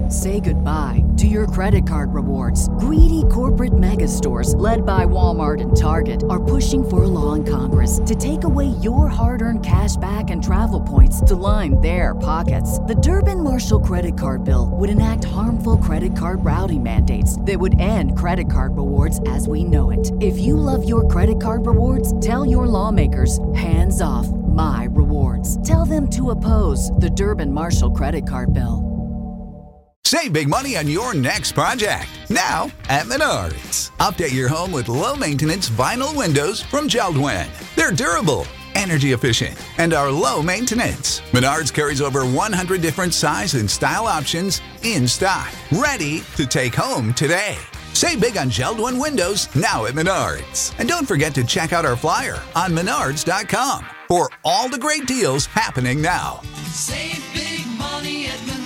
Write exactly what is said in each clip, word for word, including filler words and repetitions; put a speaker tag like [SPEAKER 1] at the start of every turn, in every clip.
[SPEAKER 1] Say goodbye to your credit card rewards. Greedy corporate mega stores, led by Walmart and Target, are pushing for a law in Congress to take away your hard-earned cash back and travel points to line their pockets. The Durbin-Marshall credit card bill would enact harmful credit card routing mandates that would end credit card rewards as we know it. If you love your credit card rewards, tell your lawmakers, hands off my rewards. Tell them to oppose the Durbin-Marshall credit card bill.
[SPEAKER 2] Save big money on your next project, now at Menards. Update your home with low-maintenance vinyl windows from Jeld-Wen. They're durable, energy efficient, and are low maintenance. Menards carries over one hundred different size and style options in stock, ready to take home today. Save big on Jeld-Wen windows now at Menards. And don't forget to check out our flyer on menards dot com for all the great deals happening now.
[SPEAKER 3] Save big money at Menards.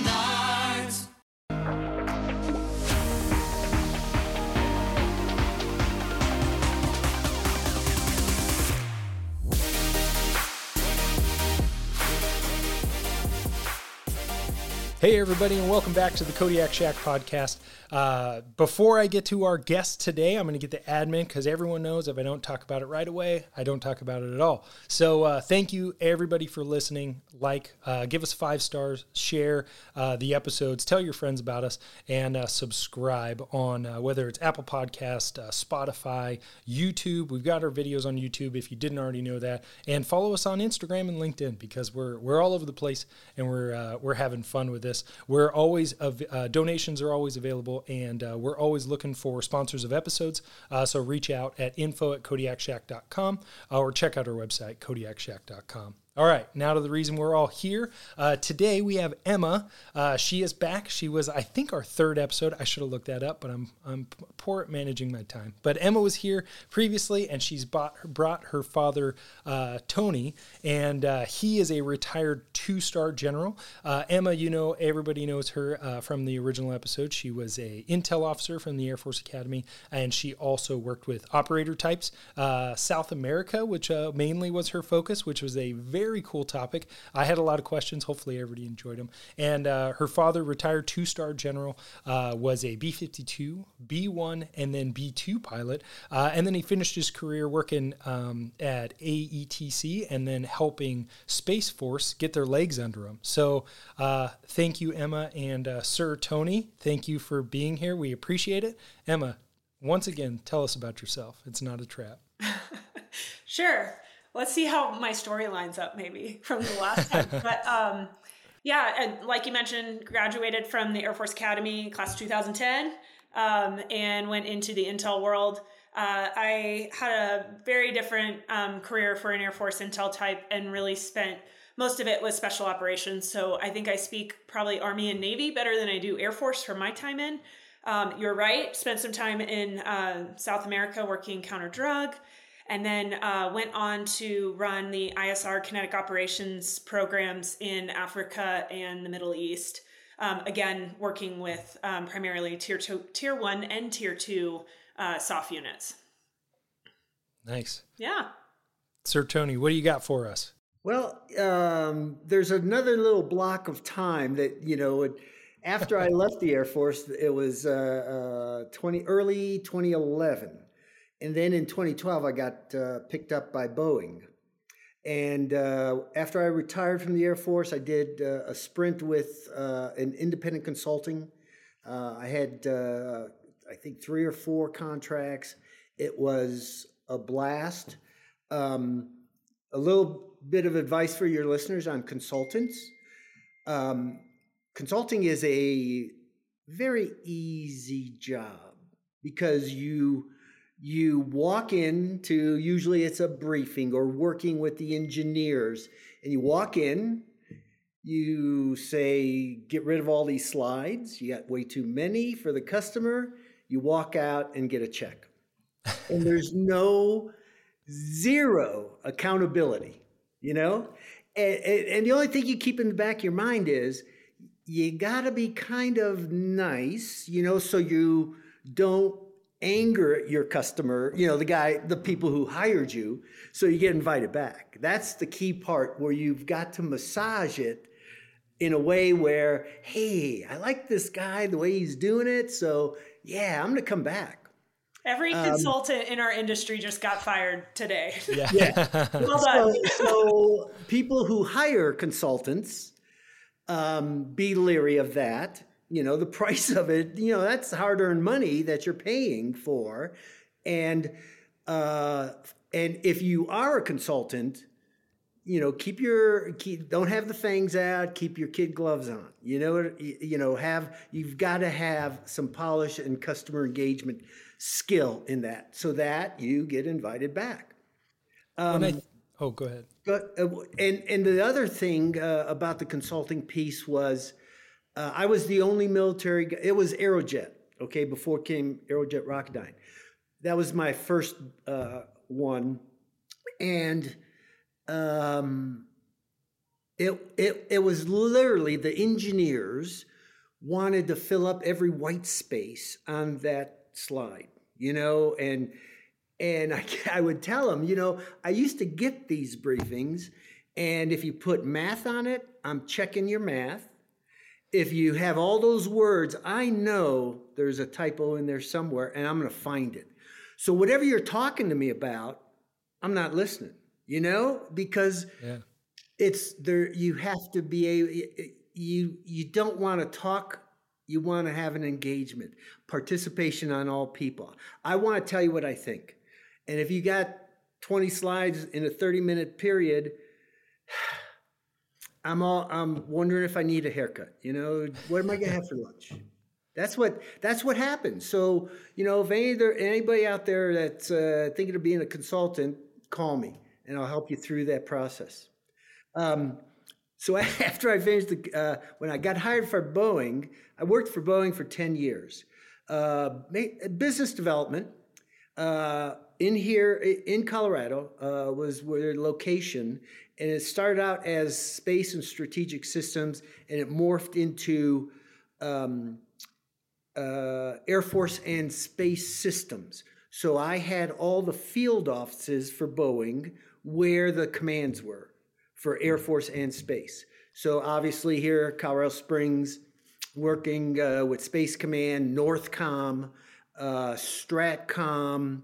[SPEAKER 4] Hey everybody, and welcome back to the Kodiak Shack podcast. Uh, before I get to our guest today, I'm going to get the admin because everyone knows if I don't talk about it right away, I don't talk about it at all. So uh, thank you everybody for listening. Like, uh, give us five stars, share uh, the episodes, tell your friends about us, and uh, subscribe on uh, whether it's Apple Podcast, uh, Spotify, YouTube. We've got our videos on YouTube if you didn't already know that, and follow us on Instagram and LinkedIn because we're we're all over the place and we're uh, we're having fun with this. We're always uh, donations are always available, and uh, we're always looking for sponsors of episodes. Uh, so reach out at info at kodiak shack dot com uh, or check out our website, kodiak shack dot com. All right, now to the reason we're all here. Uh, today we have Emma. Uh, she is back. She was, I think, our third episode. I should have looked that up, but I'm I'm poor at managing my time. But Emma was here previously, and she's bought, brought her father, uh, Tony, and uh, he is a retired two-star general. Uh, Emma, you know, everybody knows her uh, from the original episode. She was a intel officer from the Air Force Academy, and she also worked with operator types, uh, South America, which uh, mainly was her focus, which was a very Very cool topic. I had a lot of questions. Hopefully everybody enjoyed them. And uh, her father, retired two-star general, uh, was a B fifty-two, B one, and then B two pilot. Uh, and then he finished his career working um, at A E T C and then helping Space Force get their legs under them. So uh, thank you, Emma, and uh, Sir Tony. Thank you for being here. We appreciate it. Emma, once again, tell us about yourself. It's not a trap.
[SPEAKER 5] Sure. Let's see how my story lines up maybe from the last time. But um, yeah, and like you mentioned, graduated from the Air Force Academy class two thousand ten um, and went into the intel world. Uh, I had a very different um, career for an Air Force intel type and really spent most of it with special operations. So I think I speak probably Army and Navy better than I do Air Force from my time in. Um, you're right. Spent some time in uh, South America working counter drug. And then uh, went on to run the I S R kinetic operations programs in Africa and the Middle East. Um, again, working with um, primarily tier two, tier one and tier two uh, S O F units.
[SPEAKER 4] Nice.
[SPEAKER 5] Yeah.
[SPEAKER 4] Sir Tony, what do you got for us?
[SPEAKER 6] Well, um, there's another little block of time that, you know, it, after I left the Air Force, it was uh, uh, twenty early twenty eleven. And then in twenty twelve, I got uh, picked up by Boeing. And uh, after I retired from the Air Force, I did uh, a sprint with uh, an independent consulting. Uh, I had, uh, I think, three or four contracts. It was a blast. Um, a little bit of advice for your listeners on consultants. Um, consulting is a very easy job because you... You walk into, usually it's a briefing or working with the engineers, and you walk in, you say, get rid of all these slides. You got way too many for the customer. You walk out and get a check. And there's no zero accountability, you know? And, and, and the only thing you keep in the back of your mind is you got to be kind of nice, you know, so you don't anger your customer, you know, the guy, the people who hired you, so you get invited back. That's the key part where you've got to massage it in a way where, hey, I like this guy, the way he's doing it. So yeah, I'm going to come back.
[SPEAKER 5] Every
[SPEAKER 6] Um,
[SPEAKER 5] consultant in our industry just got fired today.
[SPEAKER 4] Yeah.
[SPEAKER 6] Yeah.
[SPEAKER 5] Well done.
[SPEAKER 6] So, so people who hire consultants, um, be leery of that. You know, the price of it, you know, that's hard-earned money that you're paying for. And uh, and if you are a consultant, you know, keep your keep, don't have the fangs out. Keep your kid gloves on. You know, you, you know, have you've got to have some polish and customer engagement skill in that, so that you get invited back. Um,
[SPEAKER 4] When I, oh, go ahead.
[SPEAKER 6] but uh, and and the other thing uh, about the consulting piece was, uh, I was the only military guy. It was Aerojet, okay, before it came Aerojet Rocketdyne. That was my first uh, one, and um, it it it was literally the engineers wanted to fill up every white space on that slide, you know, and and I, I would tell them, you know, I used to get these briefings, and if you put math on it, I'm checking your math. If you have all those words, I know there's a typo in there somewhere, and I'm going to find it. So whatever you're talking to me about, I'm not listening, you know, because
[SPEAKER 4] Yeah.
[SPEAKER 6] it's there. You have to be a, you, you don't want to talk. You want to have an engagement, participation on all people. I want to tell you what I think. And if you got twenty slides in a thirty minute period, I'm all, I'm wondering if I need a haircut. You know, what am I going to have for lunch? That's what, that's what happens. So, you know, if any, there, anybody out there that's uh, thinking of being a consultant, call me and I'll help you through that process. Um, So after I finished, the, uh, when I got hired for Boeing, I worked for Boeing for ten years. Uh, business development uh, in here in Colorado uh, was their location, and it started out as space and strategic systems, and it morphed into um, uh, Air Force and space systems. So I had all the field offices for Boeing where the commands were for Air Force and space. So obviously here, Colorado Springs, working uh, with Space Command, Northcom, uh, Stratcom,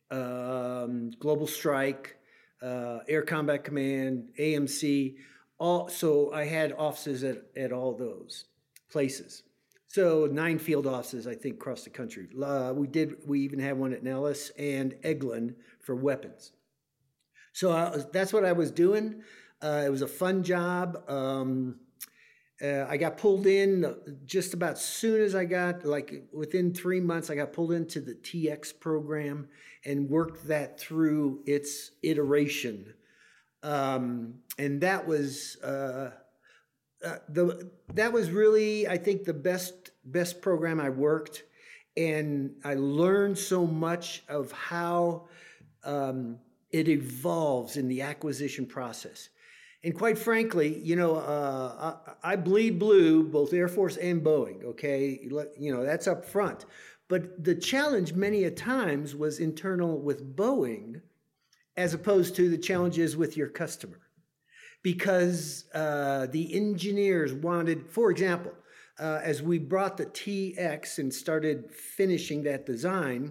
[SPEAKER 6] um, Global Strike, uh, Air Combat Command, A M C. All, so I had offices at, at all those places. So nine field offices, I think, across the country. Uh, we did. We even had one at Nellis and Eglin for weapons. So I, that's what I was doing. Uh, it was a fun job. Um, uh, I got pulled in just about soon as I got, like within three months, I got pulled into the T X program and worked that through its iteration. Um, and that was uh, uh, the that was really, I think, the best best program I worked, and I learned so much of how um, it evolves in the acquisition process. And quite frankly, you know, uh, I, I bleed blue, both Air Force and Boeing, okay? You know, that's up front. But the challenge many a times was internal with Boeing as opposed to the challenges with your customer. Because uh, the engineers wanted, for example, uh, as we brought the T X and started finishing that design,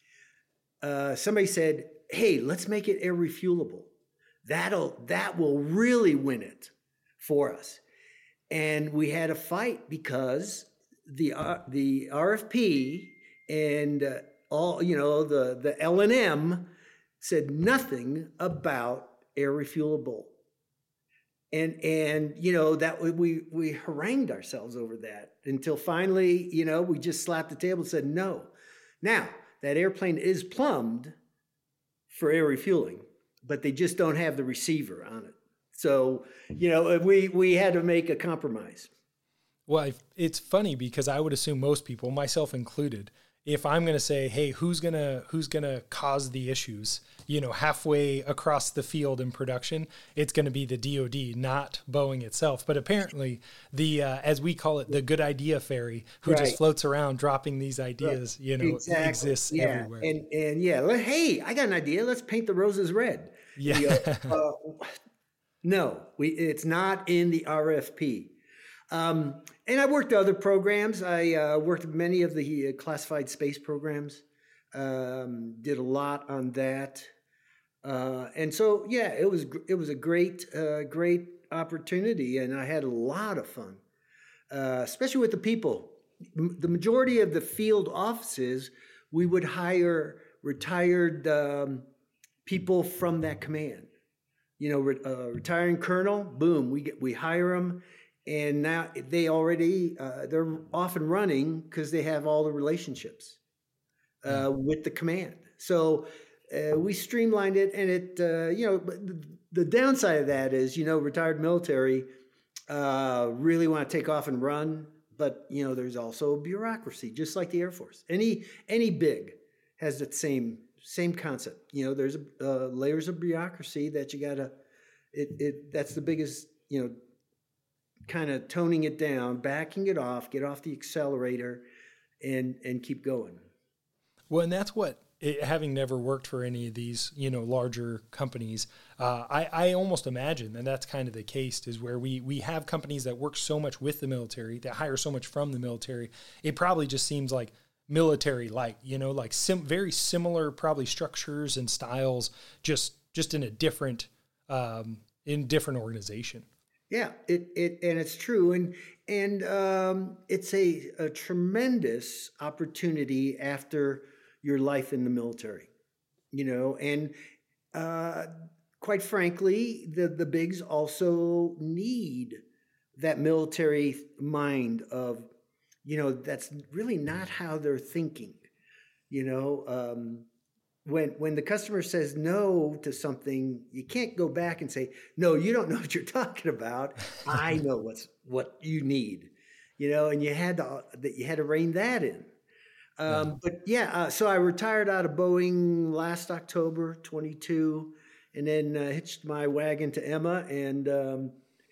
[SPEAKER 6] uh, somebody said, hey, let's make it air refuelable. That'll, that will really win it for us. And we had a fight because the, uh, the R F P and uh, all, you know, the, the L and M said nothing about air refuelable. And, and, you know, that we, we harangued ourselves over that until finally, you know, we just slapped the table and said, no. Now, that airplane is plumbed for air refueling, but they just don't have the receiver on it. So, you know, we, we had to make a compromise.
[SPEAKER 4] Well, it's funny because I would assume most people, myself included, if I'm going to say, hey, who's going to, who's going to cause the issues, you know, halfway across the field in production, it's going to be the D O D, not Boeing itself. But apparently the, uh, as we call it, the good idea fairy who
[SPEAKER 6] Right.
[SPEAKER 4] just floats around dropping these ideas,
[SPEAKER 6] Right.
[SPEAKER 4] you know,
[SPEAKER 6] Exactly.
[SPEAKER 4] exists
[SPEAKER 6] yeah.
[SPEAKER 4] everywhere.
[SPEAKER 6] And, and yeah, let- hey, I got an idea. Let's paint the roses red.
[SPEAKER 4] Yeah.
[SPEAKER 6] You know, uh, no, we, it's not in the R F P. Um, and I worked other programs. I uh, worked many of the uh, classified space programs. Um, did a lot on that. Uh, and so, yeah, it was gr- it was a great uh, great opportunity, and I had a lot of fun, uh, especially with the people. M- The majority of the field offices, we would hire retired um, people from that command. You know, re- uh, retiring colonel, boom, we get we hire them, and now they already uh, they're off and running because they have all the relationships uh, with the command. So uh, we streamlined it, and it uh, you know, but the, the downside of that is, you know, retired military uh, really want to take off and run, but you know, there's also bureaucracy, just like the Air Force. Any any big has that same same concept. You know, there's uh, layers of bureaucracy that you gotta. It it that's the biggest, you know, kind of toning it down, backing it off, get off the accelerator, and and keep going.
[SPEAKER 4] Well, and that's what, it, having never worked for any of these, you know, larger companies, uh, I, I almost imagine that that's kind of the case, is where we, we have companies that work so much with the military, that hire so much from the military. It probably just seems like military light, you know, like sim, very similar probably structures and styles, just just in a different, um, in different organization.
[SPEAKER 6] Yeah, it it and it's true, and and um, it's a, a tremendous opportunity after your life in the military, you know, and uh, quite frankly, the the bigs also need that military mind of, you know, that's really not how they're thinking, you know. Um, when when the customer says no to something, you can't go back and say, no, you don't know what you're talking about. I know what's what you need, you know, and you had to that you had to rein that in. Um, but yeah, uh, so I retired out of Boeing last October twenty-two, and then uh, hitched my wagon to Emma, and um,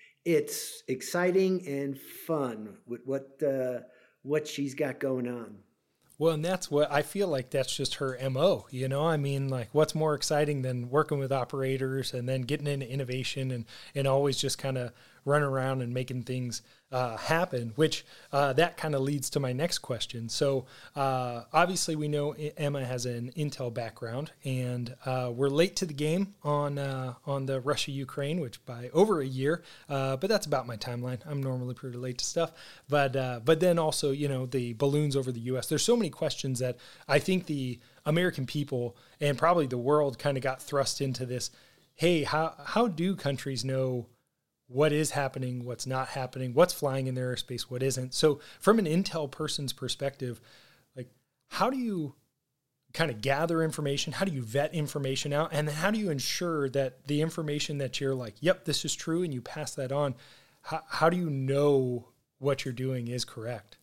[SPEAKER 6] it's exciting and fun with what uh, what she's got going on.
[SPEAKER 4] Well, and that's what I feel like, that's just her M O, you know. I mean, like, what's more exciting than working with operators and then getting into innovation and, and always just kind of running around and making things uh, happen, which uh, that kind of leads to my next question. So uh, obviously we know Emma has an Intel background, and uh, we're late to the game on uh, on the Russia-Ukraine, which by over a year, uh, but that's about my timeline. I'm normally pretty late to stuff. But uh, but then also, you know, the balloons over the U S. There's so many questions that I think the American people and probably the world kind of got thrust into this. Hey, how how do countries know what is happening, what's not happening, what's flying in their airspace, what isn't? So from an Intel person's perspective, like, how do you kind of gather information? How do you vet information out? And then how do you ensure that the information that you're like, yep, this is true, and you pass that on, how, how do you know what you're doing is correct?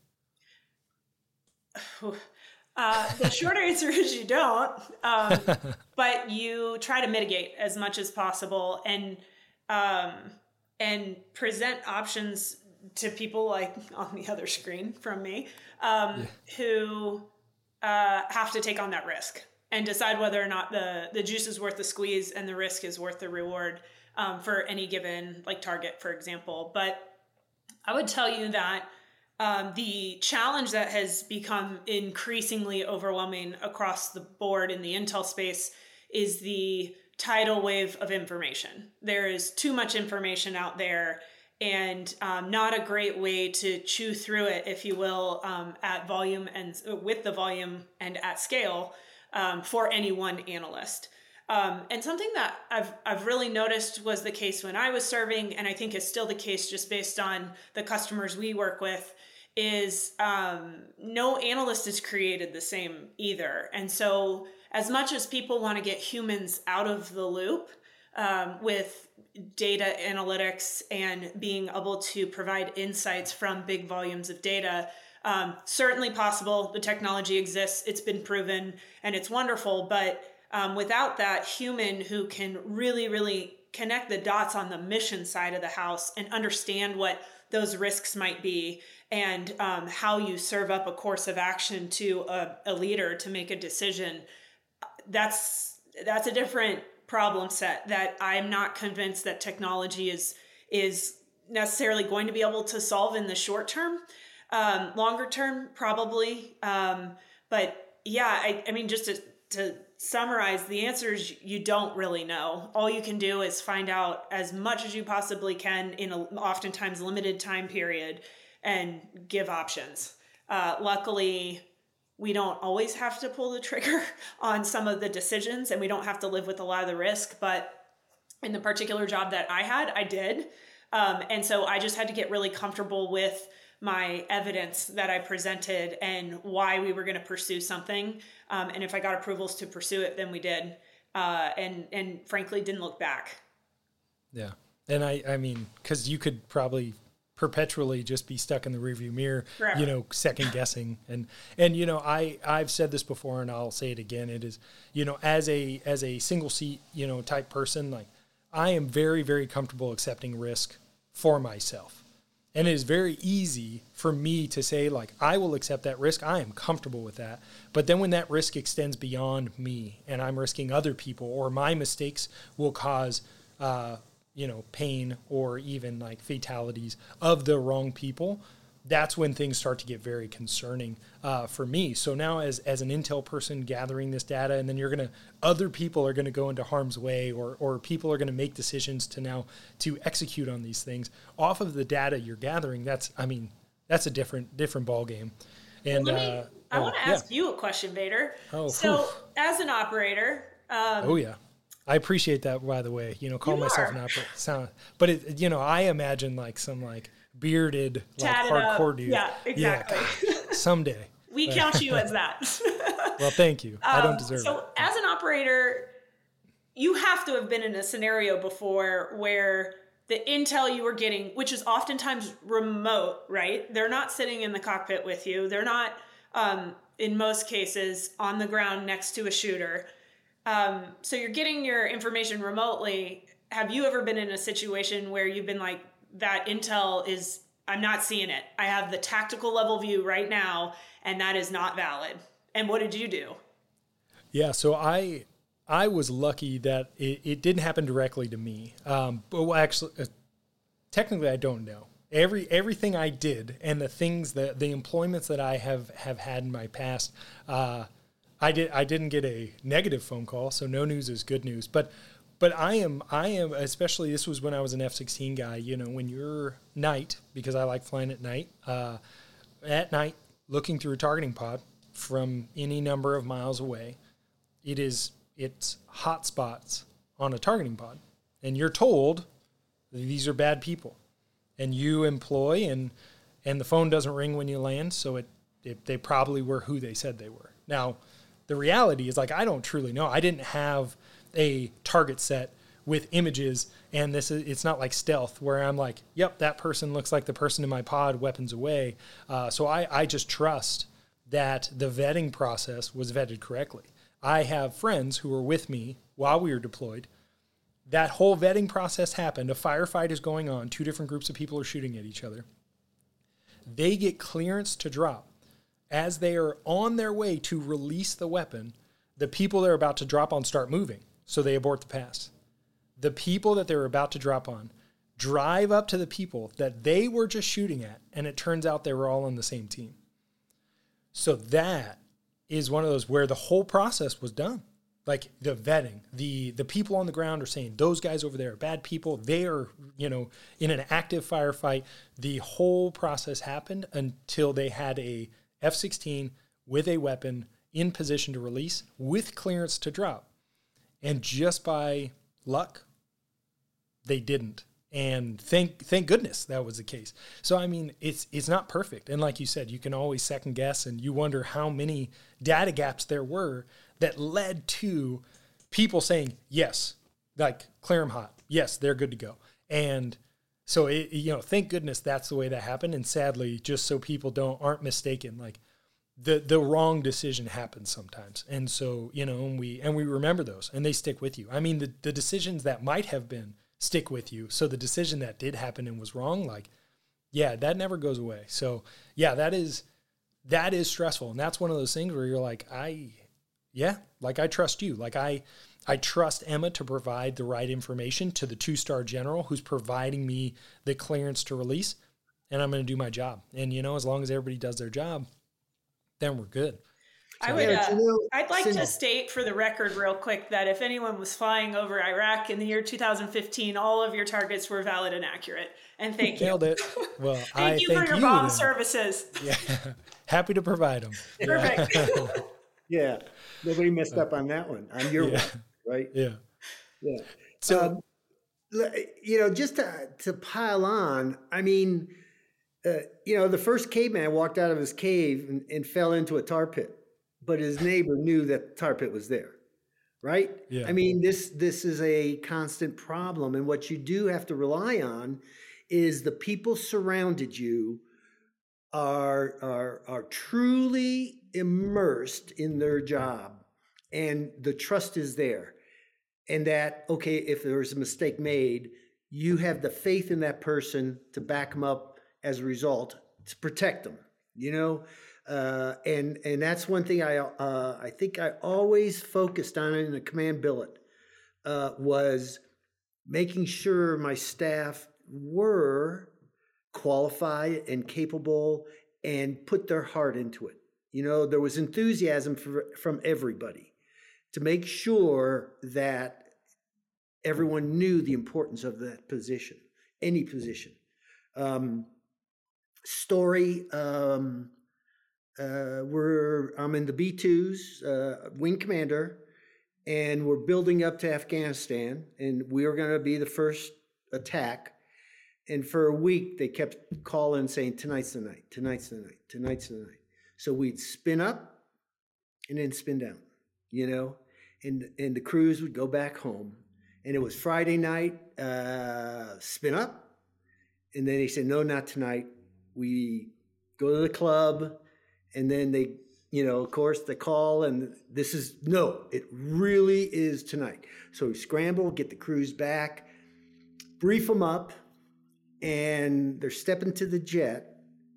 [SPEAKER 5] Uh, the short answer is you don't, um, but you try to mitigate as much as possible, and um, and present options to people like on the other screen from me, um, yeah. who uh, have to take on that risk and decide whether or not the, the juice is worth the squeeze and the risk is worth the reward um, for any given like target, for example. But I would tell you that um, the challenge that has become increasingly overwhelming across the board in the Intel space is the tidal wave of information. There is too much information out there, and um, not a great way to chew through it, if you will, um, at volume and with the volume and at scale um, for any one analyst. Um, and something that I've I've really noticed was the case when I was serving, and I think is still the case just based on the customers we work with, is um, no analyst is created the same either. And so as much as people want to get humans out of the loop um, with data analytics and being able to provide insights from big volumes of data, um, certainly possible. The technology exists, it's been proven, and it's wonderful. But um, without that human who can really, really connect the dots on the mission side of the house and understand what those risks might be, and um, how you serve up a course of action to a, a leader to make a decision, that's that's a different problem set that I'm not convinced that technology is is necessarily going to be able to solve in the short term. Um, longer term, probably. Um, but yeah, I, I mean, just to, to summarize, the answer is you don't really know. All you can do is find out as much as you possibly can in a oftentimes limited time period and give options. Uh, luckily, we don't always have to pull the trigger on some of the decisions, and we don't have to live with a lot of the risk. But in the particular job that I had, I did. Um, and so I just had to get really comfortable with my evidence that I presented and why we were going to pursue something. Um, and if I got approvals to pursue it, then we did. Uh, and, and frankly, didn't look back.
[SPEAKER 4] Yeah. And I, I mean, cause you could probably perpetually just be stuck in the rearview mirror,
[SPEAKER 5] Forever.
[SPEAKER 4] you know, second guessing. And, and, you know, I, I've said this before and I'll say it again. It is, you know, as a, as a single seat, you know, type person, like I am very, very comfortable accepting risk for myself. And it is very easy for me to say, like, I will accept that risk. I am comfortable with that. But then when that risk extends beyond me and I'm risking other people, or my mistakes will cause, uh, you know, pain or even like fatalities of the wrong people, that's when things start to get very concerning uh, for me. So now as, as an intel person gathering this data, and then you're going to, other people are going to go into harm's way, or, or people are going to make decisions to now to execute on these things off of the data you're gathering. That's, I mean, that's a different, different ball game. And
[SPEAKER 5] Let me,
[SPEAKER 4] uh,
[SPEAKER 5] I
[SPEAKER 4] oh,
[SPEAKER 5] want to
[SPEAKER 4] yeah.
[SPEAKER 5] ask you a question, Vader.
[SPEAKER 4] Oh,
[SPEAKER 5] so
[SPEAKER 4] whew.
[SPEAKER 5] as an operator, um,
[SPEAKER 4] Oh yeah. I appreciate that, by the way, you know, call
[SPEAKER 5] You
[SPEAKER 4] myself
[SPEAKER 5] are.
[SPEAKER 4] an operator. Sound, but it, you know, I imagine like some like bearded, like
[SPEAKER 5] Tatted up.
[SPEAKER 4] hardcore dude.
[SPEAKER 5] Yeah, exactly.
[SPEAKER 4] Yeah, someday.
[SPEAKER 5] we count you as that.
[SPEAKER 4] Well, thank you. I don't
[SPEAKER 5] Um,
[SPEAKER 4] deserve
[SPEAKER 5] so
[SPEAKER 4] it.
[SPEAKER 5] as an operator, you have to have been in a scenario before where the intel you were getting, which is oftentimes remote, right? They're not sitting in the cockpit with you. They're not, um, in most cases, on the ground next to a shooter. Um, so you're getting your information remotely. Have you ever been in a situation where you've been like, that intel is, I'm not seeing it. I have the tactical level view right now, and that is not valid. And what did you do?
[SPEAKER 4] Yeah, so I I was lucky that it, it didn't happen directly to me. Um, but well, actually, uh, technically, I don't know. Every everything I did and the things that the employments that I have, have had in my past, uh, I did I didn't get a negative phone call, so no news is good news. But but I am I am especially this was when I was an F sixteen guy. You know, when you're night, because I like flying at night. Uh, at night, looking through a targeting pod from any number of miles away, it is it's hot spots on a targeting pod, and you're told these are bad people, and you employ and and the phone doesn't ring when you land, so it, it they probably were who they said they were. Now, the reality is, like, I don't truly know. I didn't have a target set with images, and this is it's not like stealth where I'm like, yep, that person looks like the person in my pod, weapons away. Uh, so I, I just trust that the vetting process was vetted correctly. I have friends who were with me while we were deployed. That whole vetting process happened. A firefight is going on. Two different groups of people are shooting at each other. They get clearance to drop. As they are on their way to release the weapon, the people they're about to drop on start moving, so they abort the pass. The people that they're about to drop on drive up to the people that they were just shooting at, and it turns out they were all on the same team. So that is one of those where the whole process was done. Like the vetting, the the people on the ground are saying, those guys over there are bad people. They are, you know, in an active firefight. The whole process happened until they had a F sixteen with a weapon in position to release with clearance to drop. And just by luck, they didn't. And thank thank goodness that was the case. So, I mean, it's it's not perfect. And like you said, you can always second guess, and you wonder how many data gaps there were that led to people saying, yes, like clear them hot. Yes, they're good to go. And so, it, you know, thank goodness that's the way that happened. And sadly, just so people don't aren't mistaken, like the the wrong decision happens sometimes. And so, you know, and we and we remember those, and they stick with you. I mean, the, the decisions that might have been stick with you. So the decision that did happen and was wrong, like, yeah, that never goes away. So yeah, that is, that is stressful. And that's one of those things where you're like, I, yeah, like I trust you. Like I, I trust Emma to provide the right information to the two-star general who's providing me the clearance to release, and I'm going to do my job. And, you know, as long as everybody does their job, then we're good.
[SPEAKER 5] I would. Uh, I'd like to state for the record real quick that if anyone was flying over Iraq in the year two thousand fifteen, all of your targets were valid and accurate. And thank you.
[SPEAKER 4] Nailed it. Well,
[SPEAKER 5] thank
[SPEAKER 4] I
[SPEAKER 5] you
[SPEAKER 4] thank
[SPEAKER 5] for your
[SPEAKER 4] you,
[SPEAKER 5] bomb
[SPEAKER 4] then.
[SPEAKER 5] services.
[SPEAKER 4] Yeah. Happy to provide them.
[SPEAKER 5] Perfect.
[SPEAKER 4] Yeah.
[SPEAKER 6] Yeah. Nobody messed up on that one. On your
[SPEAKER 4] yeah.
[SPEAKER 6] one, right?
[SPEAKER 4] Yeah.
[SPEAKER 6] Yeah.
[SPEAKER 4] So,
[SPEAKER 6] um, you know, just to, to pile on, I mean, uh, you know, the first caveman walked out of his cave and, and fell into a tar pit, but his neighbor knew that the tar pit was there, right?
[SPEAKER 4] Yeah.
[SPEAKER 6] I mean, this this is a constant problem, and what you do have to rely on is the people surrounded you are are are truly immersed in their job, and the trust is there. And that, okay, if there was a mistake made, you have the faith in that person to back them up as a result, to protect them, you know? Uh, and and that's one thing I uh, I think I always focused on in the command billet uh, was making sure my staff were qualified and capable and put their heart into it. You know, there was enthusiasm for, from everybody to make sure that everyone knew the importance of that position, any position. Um, story, um, uh, we're, I'm in the B twos, uh, wing commander, and we're building up to Afghanistan, and we were going to be the first attack. And for a week, they kept calling saying, tonight's the night, tonight's the night, tonight's the night. So we'd spin up and then spin down, you know, and, and the crews would go back home. And it was Friday night, uh, spin up. And then they said, no, not tonight. We go to the club. And then they, you know, of course, the call. And this is, no, it really is tonight. So we scramble, get the crews back, brief them up. And they're stepping to the jet.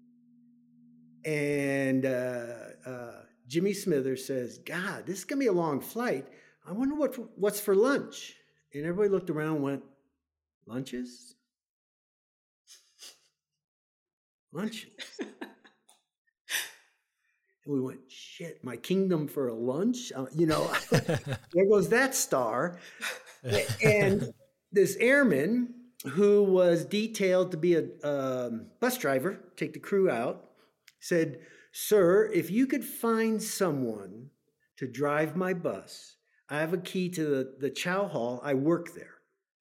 [SPEAKER 6] And uh, uh, Jimmy Smithers says, God, this is going to be a long flight. I wonder what what's for lunch. And everybody looked around and went, lunches? Lunches. And we went, shit, my kingdom for a lunch? Uh, you know, there goes that star. And this airman who was detailed to be a um, bus driver, take the crew out, said, sir, if you could find someone to drive my bus, I have a key to the, the chow hall. I work there.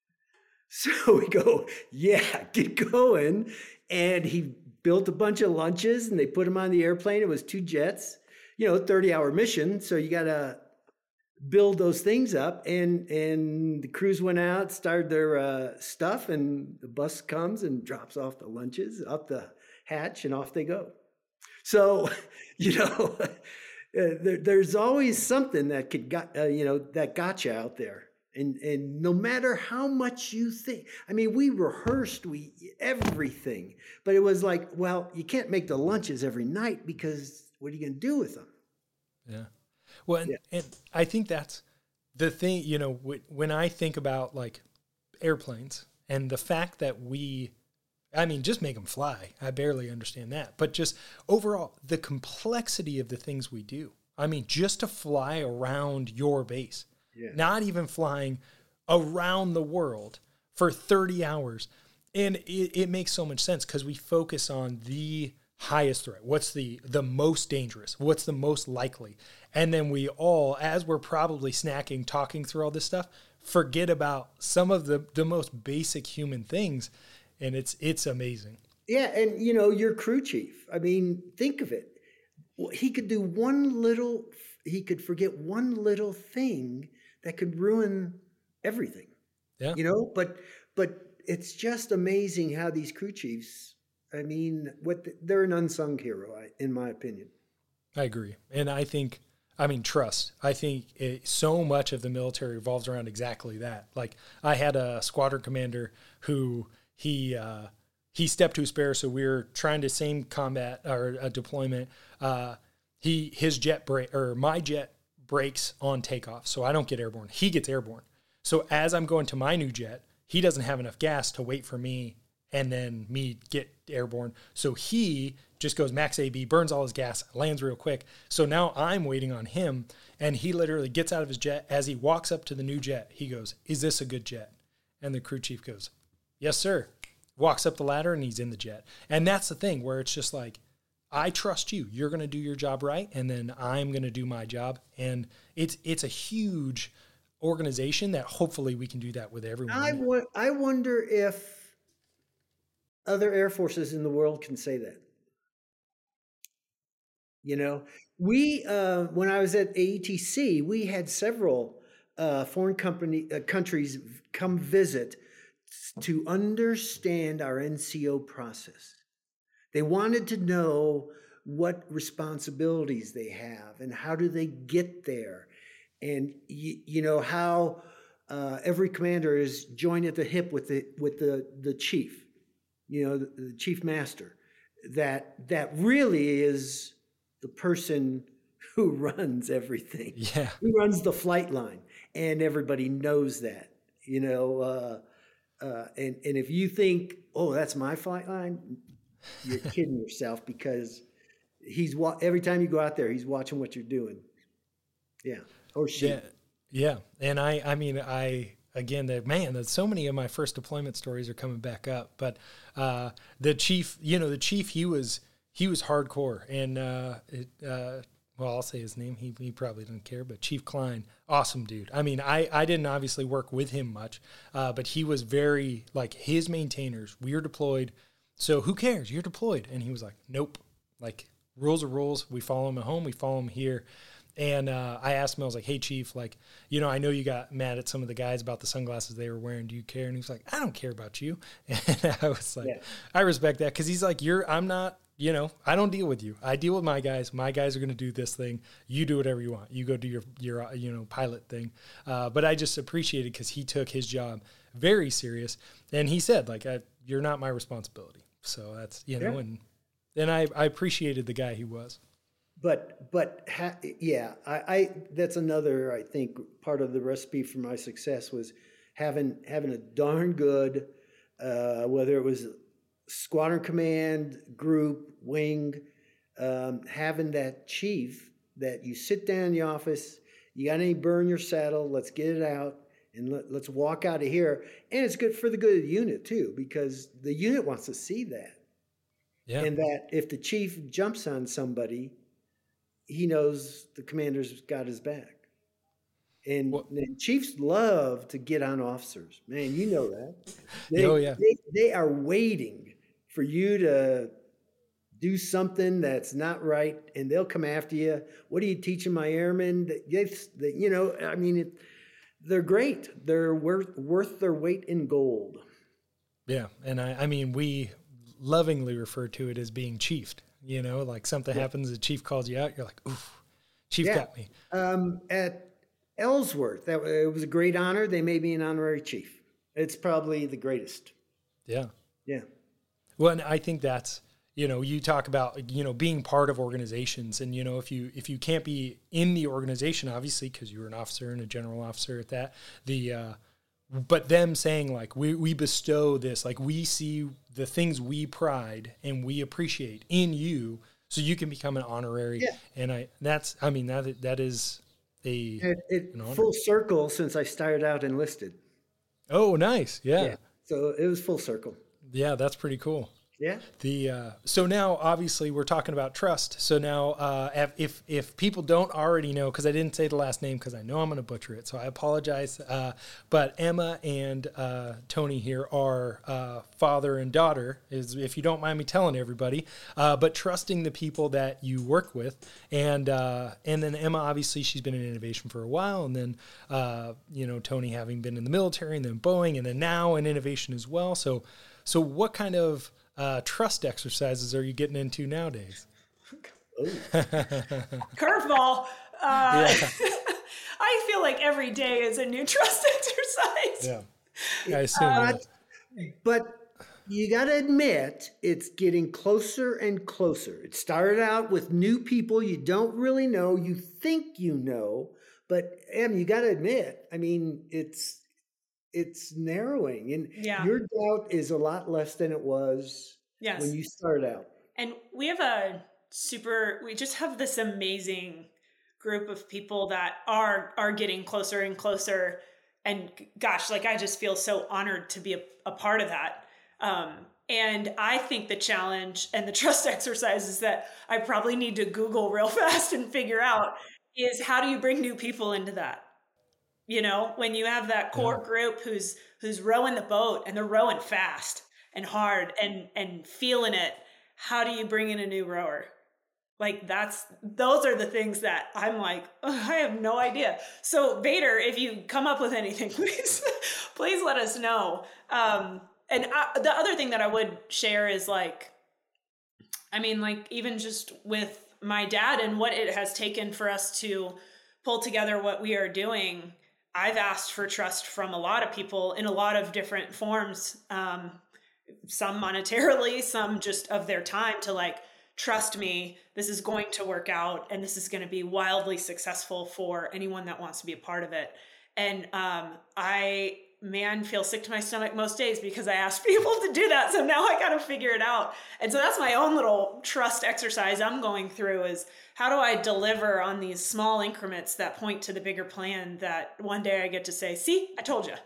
[SPEAKER 6] So we go, yeah, get going. And he built a bunch of lunches and they put them on the airplane. It was two jets, you know, thirty hour mission. So you got to build those things up. And, and the crews went out, started their uh, stuff, and the bus comes and drops off the lunches up the hatch, and off they go. So, you know, Uh, there, there's always something that could got uh, you know that got you out there, and and no matter how much you think, I mean, we rehearsed we everything, but it was like, well, you can't make the lunches every night because what are you going to do with them?
[SPEAKER 4] Yeah, well, and,
[SPEAKER 6] Yeah.
[SPEAKER 4] and I think that's the thing. You know, w- when I think about like airplanes and the fact that we. I mean, just make them fly. I barely understand that. But just overall, the complexity of the things we do. I mean, just to fly around your base,
[SPEAKER 6] Yeah.
[SPEAKER 4] not even flying around the world for thirty hours. And it, it makes so much sense because we focus on the highest threat. What's the, the most dangerous? What's the most likely? And then we all, as we're probably snacking, talking through all this stuff, forget about some of the, the most basic human things. And it's it's amazing.
[SPEAKER 6] Yeah, and you know, your crew chief. I mean, think of it. He could do one little. He could forget one little thing that could ruin everything.
[SPEAKER 4] Yeah.
[SPEAKER 6] You know, but but it's just amazing how these crew chiefs. I mean, what the, they're an unsung hero, in my opinion.
[SPEAKER 4] I agree, and I think. I mean, trust. I think it, so much of the military revolves around exactly that. Like, I had a squadron commander who. He uh, he stepped to a spare, so we were trying to same combat or a deployment. Uh, he his jet break or my jet brakes on takeoff, so I don't get airborne. He gets airborne. So as I'm going to my new jet, he doesn't have enough gas to wait for me and then me get airborne. So he just goes max A B, burns all his gas, lands real quick. So now I'm waiting on him, and he literally gets out of his jet. As he walks up to the new jet, he goes, "Is this a good jet?" And the crew chief goes, "Yes, sir." Walks up the ladder, and he's in the jet. And that's the thing where it's just like, I trust you. You're going to do your job right, and then I'm going to do my job. And it's it's a huge organization that hopefully we can do that with everyone.
[SPEAKER 6] I, w- I wonder if other air forces in the world can say that. You know, we, uh, when I was at A E T C, we had several uh, foreign company uh, countries come visit to understand our N C O process. They wanted to know what responsibilities they have and how do they get there. And, you, you know, how uh, every commander is joined at the hip with the with the, the chief, you know, the, the chief master, that that really is the person who runs everything.
[SPEAKER 4] Yeah.
[SPEAKER 6] Who runs the flight line. And everybody knows that, you know. Uh, uh, and, and if you think, oh, that's my flight line, you're kidding yourself, because he's wa- every time you go out there, he's watching what you're doing. Yeah. Or she.
[SPEAKER 4] Yeah. Yeah. And I, I mean, I, again, that man, that so many of my first deployment stories are coming back up, but, uh, the chief, you know, the chief, he was, he was hardcore, and, uh, it, uh, well, I'll say his name. He, he probably didn't care, but Chief Klein, awesome dude. I mean, I, I didn't obviously work with him much, uh, but he was very, like, his maintainers, we were deployed. So who cares? You're deployed. And he was like, nope, like, rules are rules. We follow them at home. We follow them here. And uh, I asked him, I was like, hey, Chief, like, you know, I know you got mad at some of the guys about the sunglasses they were wearing. Do you care? And he was like, I don't care about you. And I was like, yeah. I respect that, because he's like, you're, I'm not, you know, I don't deal with you. I deal with my guys. My guys are going to do this thing. You do whatever you want. You go do your, your uh, you know, pilot thing. Uh, but I just appreciated, because he took his job very serious. And he said, like, I, you're not my responsibility. So that's, you know, yeah. and and I, I appreciated the guy he was.
[SPEAKER 6] But, but ha- yeah, I, I, that's another, I think, part of the recipe for my success was having, having a darn good, uh, whether it was squadron command, group, wing, um, having that chief that you sit down in the office, you got any burn your saddle, let's get it out, and let, let's walk out of here. And it's good for the good of the unit too, because the unit wants to see that. Yeah. And that if the chief jumps on somebody, he knows the commander's got his back. And, well, and chiefs love to get on officers. Man, you know that. They,
[SPEAKER 4] oh, yeah.
[SPEAKER 6] They, they are waiting for you to do something that's not right, and they'll come after you. What are you teaching my airmen? That, that, you know, I mean, it, they're great. They're worth, worth their weight in gold.
[SPEAKER 4] Yeah, and I, I mean, we lovingly refer to it as being chiefed. You know, like something yeah. happens, the chief calls you out, you're like, oof, chief
[SPEAKER 6] yeah.
[SPEAKER 4] got me.
[SPEAKER 6] Um, at Ellsworth, that it was a great honor. They made me an honorary chief. It's probably the greatest.
[SPEAKER 4] Yeah.
[SPEAKER 6] Yeah.
[SPEAKER 4] Well, and I think that's, you know, you talk about, you know, being part of organizations, and, you know, if you, if you can't be in the organization, obviously, because you were an officer and a general officer at that, the, uh, but them saying, like, we, we bestow this, like, we see the things we pride and we appreciate in you, so you can become an honorary.
[SPEAKER 6] Yeah.
[SPEAKER 4] And I, that's, I mean, that, that is a,
[SPEAKER 6] it, it full circle since I started out enlisted.
[SPEAKER 4] Oh, nice. Yeah.
[SPEAKER 6] yeah. So it was full circle.
[SPEAKER 4] Yeah. That's pretty cool.
[SPEAKER 6] Yeah.
[SPEAKER 4] The uh, so now obviously we're talking about trust. So now uh, if if people don't already know, because I didn't say the last name because I know I'm going to butcher it, so I apologize. Uh, but Emma and uh, Tony here are uh, father and daughter, is if you don't mind me telling everybody. Uh, but trusting the people that you work with, and uh, and then Emma, obviously she's been in innovation for a while, and then uh, you know, Tony having been in the military, and then Boeing, and then now in innovation as well. So so what kind of Uh, trust exercises are you getting into nowadays?
[SPEAKER 5] Curveball. Uh, yeah. I feel like every day is a new trust exercise.
[SPEAKER 4] Yeah, I assume.
[SPEAKER 6] Uh,
[SPEAKER 4] that.
[SPEAKER 6] But You got to admit, it's getting closer and closer. It started out with new people you don't really know, you think you know, but Em, you got to admit, I mean, it's it's narrowing, and
[SPEAKER 5] Yeah.
[SPEAKER 6] your doubt is a lot less than it was
[SPEAKER 5] Yes.
[SPEAKER 6] when you started out.
[SPEAKER 5] And we have a super, we just have this amazing group of people that are are getting closer and closer. And gosh, like I just feel so honored to be a, a part of that. Um, and I think the challenge and the trust exercise is that I probably need to Google real fast and figure out is how do you bring new people into that? You know, when you have that core
[SPEAKER 4] Yeah.
[SPEAKER 5] group who's who's rowing the boat and they're rowing fast and hard and and feeling it, how do you bring in a new rower? Like that's those are the things that I'm like, "Ugh, I have no idea. So Vader, if you come up with anything, please, please let us know. Um, and I, the other thing that I would share is like, I mean, like even just with my dad and what it has taken for us to pull together what we are doing, I've asked for trust from a lot of people in a lot of different forms. Um, some monetarily, some just of their time to like, trust me, this is going to work out and this is going to be wildly successful for anyone that wants to be a part of it. And um, I, man, feel sick to my stomach most days because I asked people to do that. So now I got to figure it out. And so that's my own little trust exercise I'm going through is how do I deliver on these small increments that point to the bigger plan that one day I get to say, see, I told you.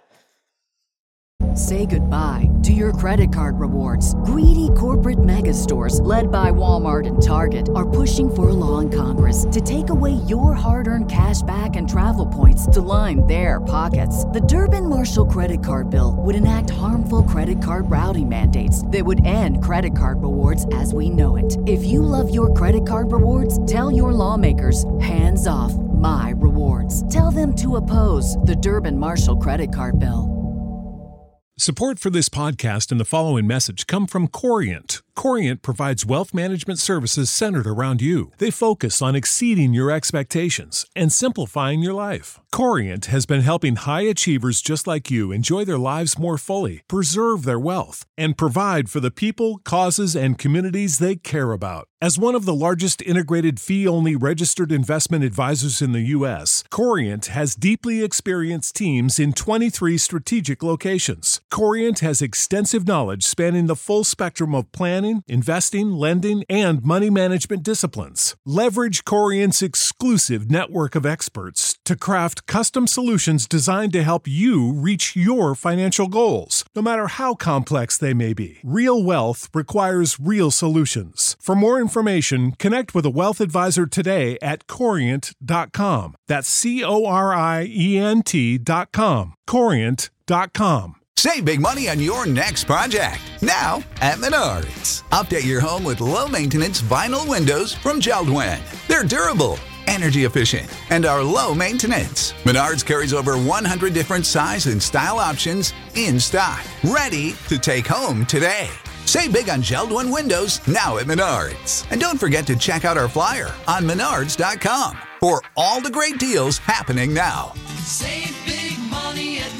[SPEAKER 1] Say goodbye to your credit card rewards. Greedy corporate mega stores, led by Walmart and Target, are pushing for a law in Congress to take away your hard-earned cash back and travel points to line their pockets. The Durbin-Marshall credit card bill would enact harmful credit card routing mandates that would end credit card rewards as we know it. If you love your credit card rewards, tell your lawmakers, hands off my rewards. Tell them to oppose the Durbin-Marshall credit card bill.
[SPEAKER 7] Support for this podcast and the following message come from Corient. Corient provides wealth management services centered around you. They focus on exceeding your expectations and simplifying your life. Corient has been helping high achievers just like you enjoy their lives more fully, preserve their wealth, and provide for the people, causes, and communities they care about. As one of the largest integrated fee-only registered investment advisors in the U S, Corient has deeply experienced teams in twenty-three strategic locations. Corient has extensive knowledge spanning the full spectrum of planning, investing, lending, and money management disciplines. Leverage Corient's exclusive network of experts to craft custom solutions designed to help you reach your financial goals, no matter how complex they may be. Real wealth requires real solutions. For more information, connect with a wealth advisor today at corient dot com. That's C O R I E N T dot com. corient dot com.
[SPEAKER 2] Save big money on your next project, now at Menards. Update your home with low-maintenance vinyl windows from Jeld-Wen. They're durable, energy efficient, and are low maintenance. Menards carries over one hundred different size and style options in stock, ready to take home today. Save big on Jeld-Wen windows now at Menards. And don't forget to check out our flyer on menards dot com for all the great deals happening now.
[SPEAKER 3] Save big money at Menards.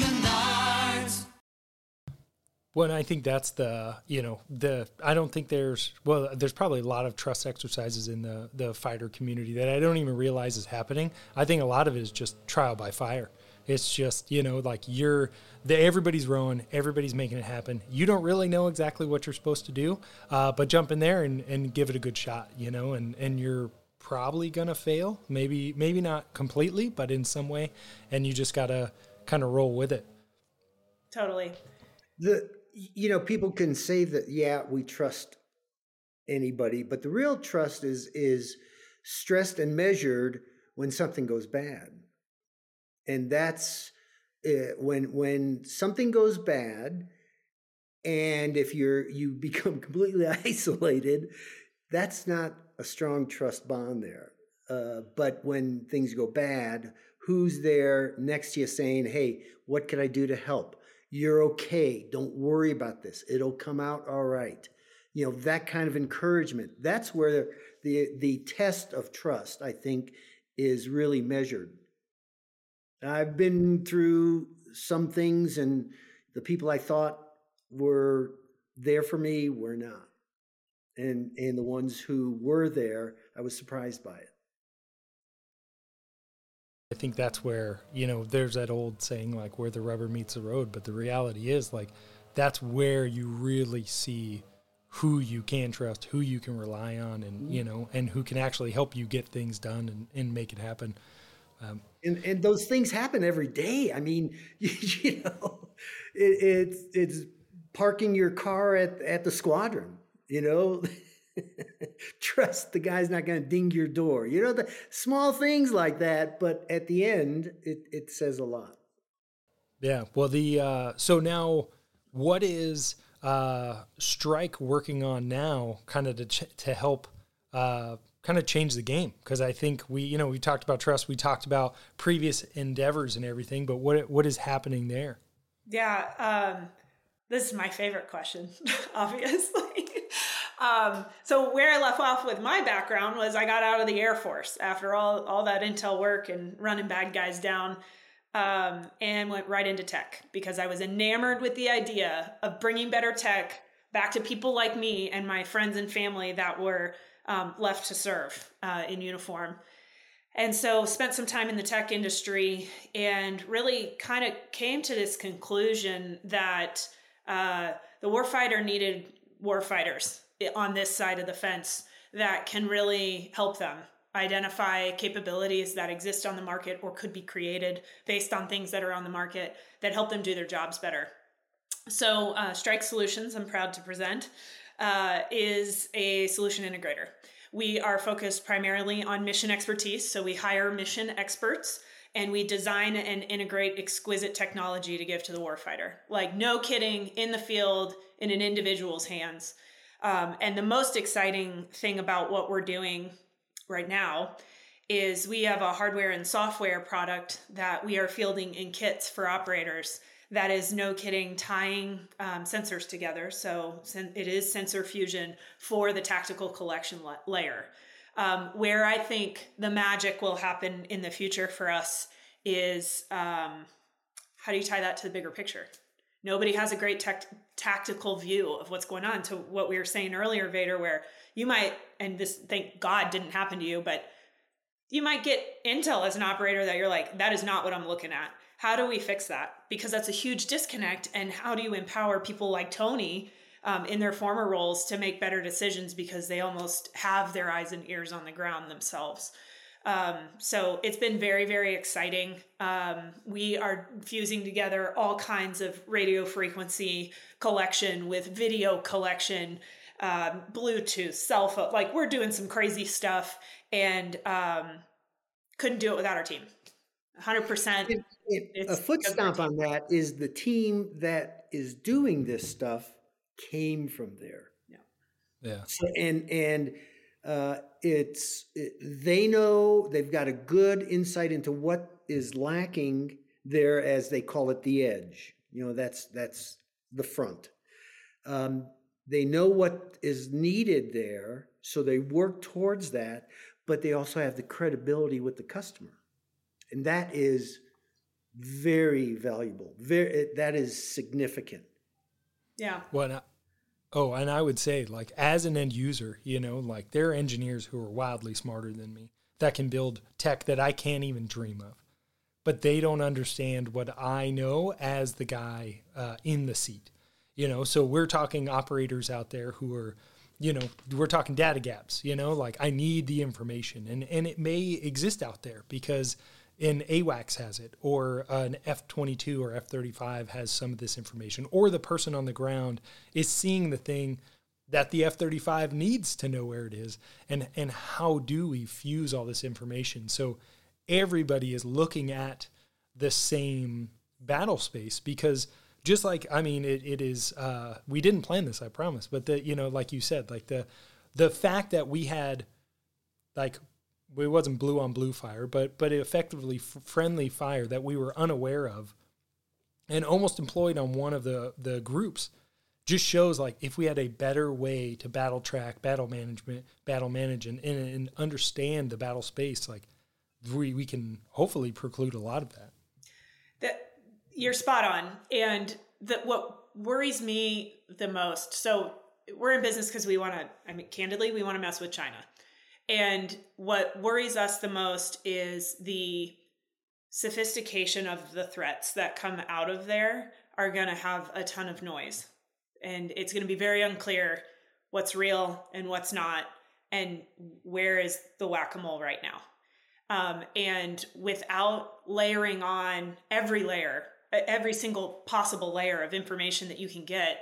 [SPEAKER 4] Well, I think that's the, you know, the, I don't think there's, well, there's probably a lot of trust exercises in the, the fighter community that I don't even realize is happening. I think a lot of it is just trial by fire. It's just, you know, like you're, the, everybody's rowing, everybody's making it happen. You don't really know exactly what you're supposed to do, uh, but jump in there and, and give it a good shot, you know, and, and you're probably going to fail. Maybe, maybe not completely, but in some way. And you just got to kind of roll with it.
[SPEAKER 5] Totally.
[SPEAKER 6] The you know, people can say that, yeah, we trust anybody, but the real trust is is stressed and measured when something goes bad. And that's uh, when when something goes bad, and if you're you become completely isolated, that's not a strong trust bond there. Uh, but when things go bad, who's there next to you saying, hey, what can I do to help? You're okay. Don't worry about this. It'll come out all right. You know, that kind of encouragement. That's where the the test of trust, I think, is really measured. I've been through some things, and the people I thought were there for me were not. And, and the ones who were there, I was surprised by it.
[SPEAKER 4] I think that's where, you know, there's that old saying, like, where the rubber meets the road. But the reality is, like, that's where you really see who you can trust, who you can rely on, and, you know, and who can actually help you get things done and, and make it happen. Um,
[SPEAKER 6] and, and those things happen every day. I mean, you, you know, it, it's, it's parking your car at, at the squadron, you know, trust the guy's not going to ding your door, you know, the small things like that. But at the end, it, it says a lot.
[SPEAKER 4] Yeah. Well, the, uh, so now what is, uh, Strike working on now kind of to, ch- to help, uh, kind of change the game? Cause I think we, you know, we talked about trust, we talked about previous endeavors and everything, but what, what is happening there?
[SPEAKER 5] Yeah. Um, this is my favorite question, obviously. Um, so where I left off with my background was I got out of the Air Force after all, all that intel work and running bad guys down, um, and went right into tech because I was enamored with the idea of bringing better tech back to people like me and my friends and family that were um, left to serve uh, in uniform. And so spent some time in the tech industry and really kind of came to this conclusion that uh, the warfighter needed warfighters on this side of the fence that can really help them identify capabilities that exist on the market or could be created based on things that are on the market that help them do their jobs better. So uh, Strike Solutions, I'm proud to present, uh, is a solution integrator. We are focused primarily on mission expertise. So we hire mission experts and we design and integrate exquisite technology to give to the warfighter. Like, no kidding, in the field, in an individual's hands. Um, and the most exciting thing about what we're doing right now is we have a hardware and software product that we are fielding in kits for operators that is, no kidding, tying um, sensors together. So it is sensor fusion for the tactical collection la- layer. Um, where I think the magic will happen in the future for us is, um, how do you tie that to the bigger picture? Nobody has a great tech, tactical view of what's going on. To what we were saying earlier, Vader, where you might, and this, thank God, didn't happen to you, but you might get intel as an operator that you're like, that is not what I'm looking at. How do we fix that? Because that's a huge disconnect. And how do you empower people like Tony um, in their former roles to make better decisions because they almost have their eyes and ears on the ground themselves? Um, so it's been very, very exciting. Um, we are fusing together all kinds of radio frequency collection with video collection, um, Bluetooth, cell phone. Like, we're doing some crazy stuff, and um, couldn't do it without our team. one hundred percent.
[SPEAKER 6] It, it, a foot stomp on that is the team that is doing this stuff came from there.
[SPEAKER 5] Yeah.
[SPEAKER 4] Yeah.
[SPEAKER 6] So, and, and, uh, it's, it, they know, they've got a good insight into what is lacking there, as they call it, the edge. You know, that's, that's the front. Um, they know what is needed there, so they work towards that, but they also have the credibility with the customer. And that is very valuable. Very, that is significant.
[SPEAKER 5] Yeah.
[SPEAKER 4] Well, I, oh, and I would say, like, as an end user, you know, like, there are engineers who are wildly smarter than me that can build tech that I can't even dream of, but they don't understand what I know as the guy uh, in the seat, you know? So we're talking operators out there who are, you know, we're talking data gaps, you know, like, I need the information, and, and it may exist out there because an AWACS has it, or an F twenty-two or F thirty-five has some of this information, or the person on the ground is seeing the thing that the F thirty-five needs to know where it is. And, and how do we fuse all this information so everybody is looking at the same battle space? Because just like, I mean, it, it is, uh, we didn't plan this, I promise, but the, you know, like you said, like the, the fact that we had, like, it wasn't blue on blue fire, but but effectively f- friendly fire that we were unaware of and almost employed on one of the, the groups just shows, like, if we had a better way to battle track, battle management, battle manage, and, and, and understand the battle space, like, we, we can hopefully preclude a lot of that.
[SPEAKER 5] That you're spot on. And that what worries me the most, so we're in business because we want to, I mean, candidly, we want to mess with China. And what worries us the most is the sophistication of the threats that come out of there are going to have a ton of noise. And it's going to be very unclear what's real and what's not, and where is the whack-a-mole right now. Um, and without layering on every layer, every single possible layer of information that you can get,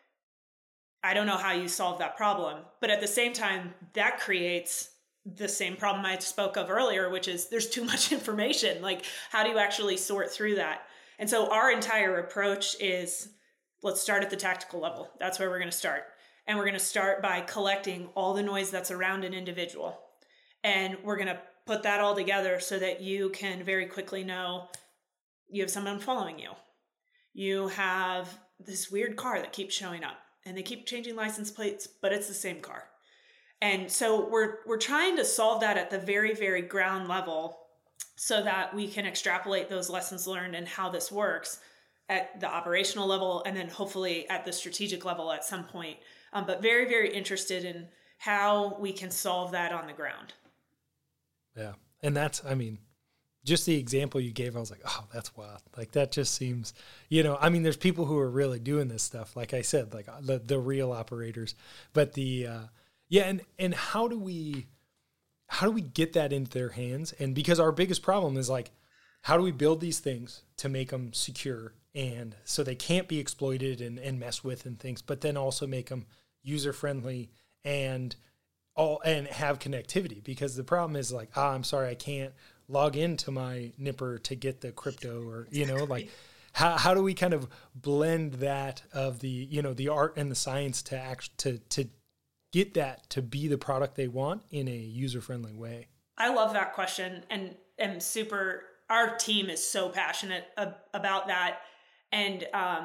[SPEAKER 5] I don't know how you solve that problem. But at the same time, that creates the same problem I spoke of earlier, which is there's too much information. Like, how do you actually sort through that? And so our entire approach is, let's start at the tactical level. That's where we're going to start. And we're going to start by collecting all the noise that's around an individual. And we're going to put that all together so that you can very quickly know you have someone following you. You have this weird car that keeps showing up and they keep changing license plates, but it's the same car. And so we're we're trying to solve that at the very, very ground level so that we can extrapolate those lessons learned and how this works at the operational level and then hopefully at the strategic level at some point. Um, but very, very interested in how we can solve that on the ground.
[SPEAKER 4] Yeah. And that's, I mean, just the example you gave, I was like, oh, that's wild. Like, that just seems, you know, I mean, there's people who are really doing this stuff. Like I said, like the, the real operators, but the, uh, yeah. And, and how do we, how do we get that into their hands? And because our biggest problem is like, how do we build these things to make them secure and so they can't be exploited and, and messed with and things, but then also make them user friendly and all, and have connectivity? Because the problem is like, ah, I'm sorry, I can't log into my Nipper to get the crypto, or, you know, like how, how do we kind of blend that of the, you know, the art and the science to act, to, to get that to be the product they want in a user-friendly way?
[SPEAKER 5] I love that question, and am super, our team is so passionate ab- about that. And um,